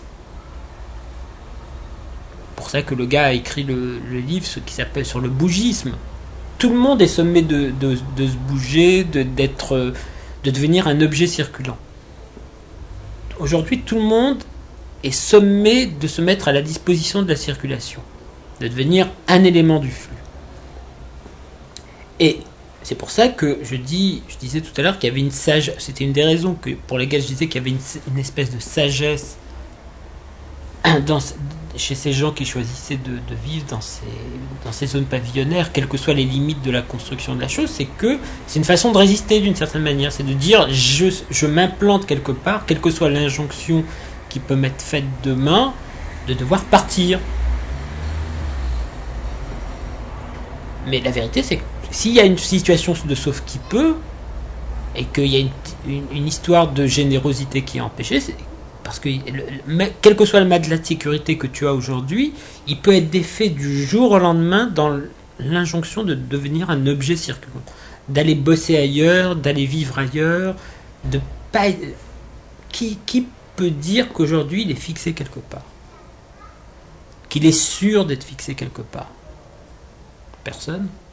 Pour ça que le gars a écrit le, le livre, ce qui s'appelle sur le bougisme. Tout le monde est sommé de, de, de se bouger, de, d'être, de devenir un objet circulant. Aujourd'hui, tout le monde est sommé de se mettre à la disposition de la circulation, de devenir un élément du flux. Et c'est pour ça que je dis, je disais tout à l'heure qu'il y avait une sagesse. C'était une des raisons que, pour lesquelles je disais qu'il y avait une, une espèce de sagesse dans, chez ces gens qui choisissaient de, de vivre dans ces, dans ces zones pavillonnaires, quelles que soient les limites de la construction de la chose. C'est que c'est une façon de résister d'une certaine manière. C'est de dire je, je m'implante quelque part, quelle que soit l'injonction qui peut m'être faite demain, de devoir partir. Mais la vérité, c'est que s'il y a une situation de sauve qui peut, et qu'il y a une, une, une histoire de générosité qui est empêchée, c'est parce que le, quel que soit le matelas de sécurité que tu as aujourd'hui, il peut être défait du jour au lendemain dans l'injonction de devenir un objet circulant, d'aller bosser ailleurs, d'aller vivre ailleurs, de pas. Qui, qui peut dire qu'aujourd'hui il est fixé quelque part, qu'il est sûr d'être fixé quelque part? Personne.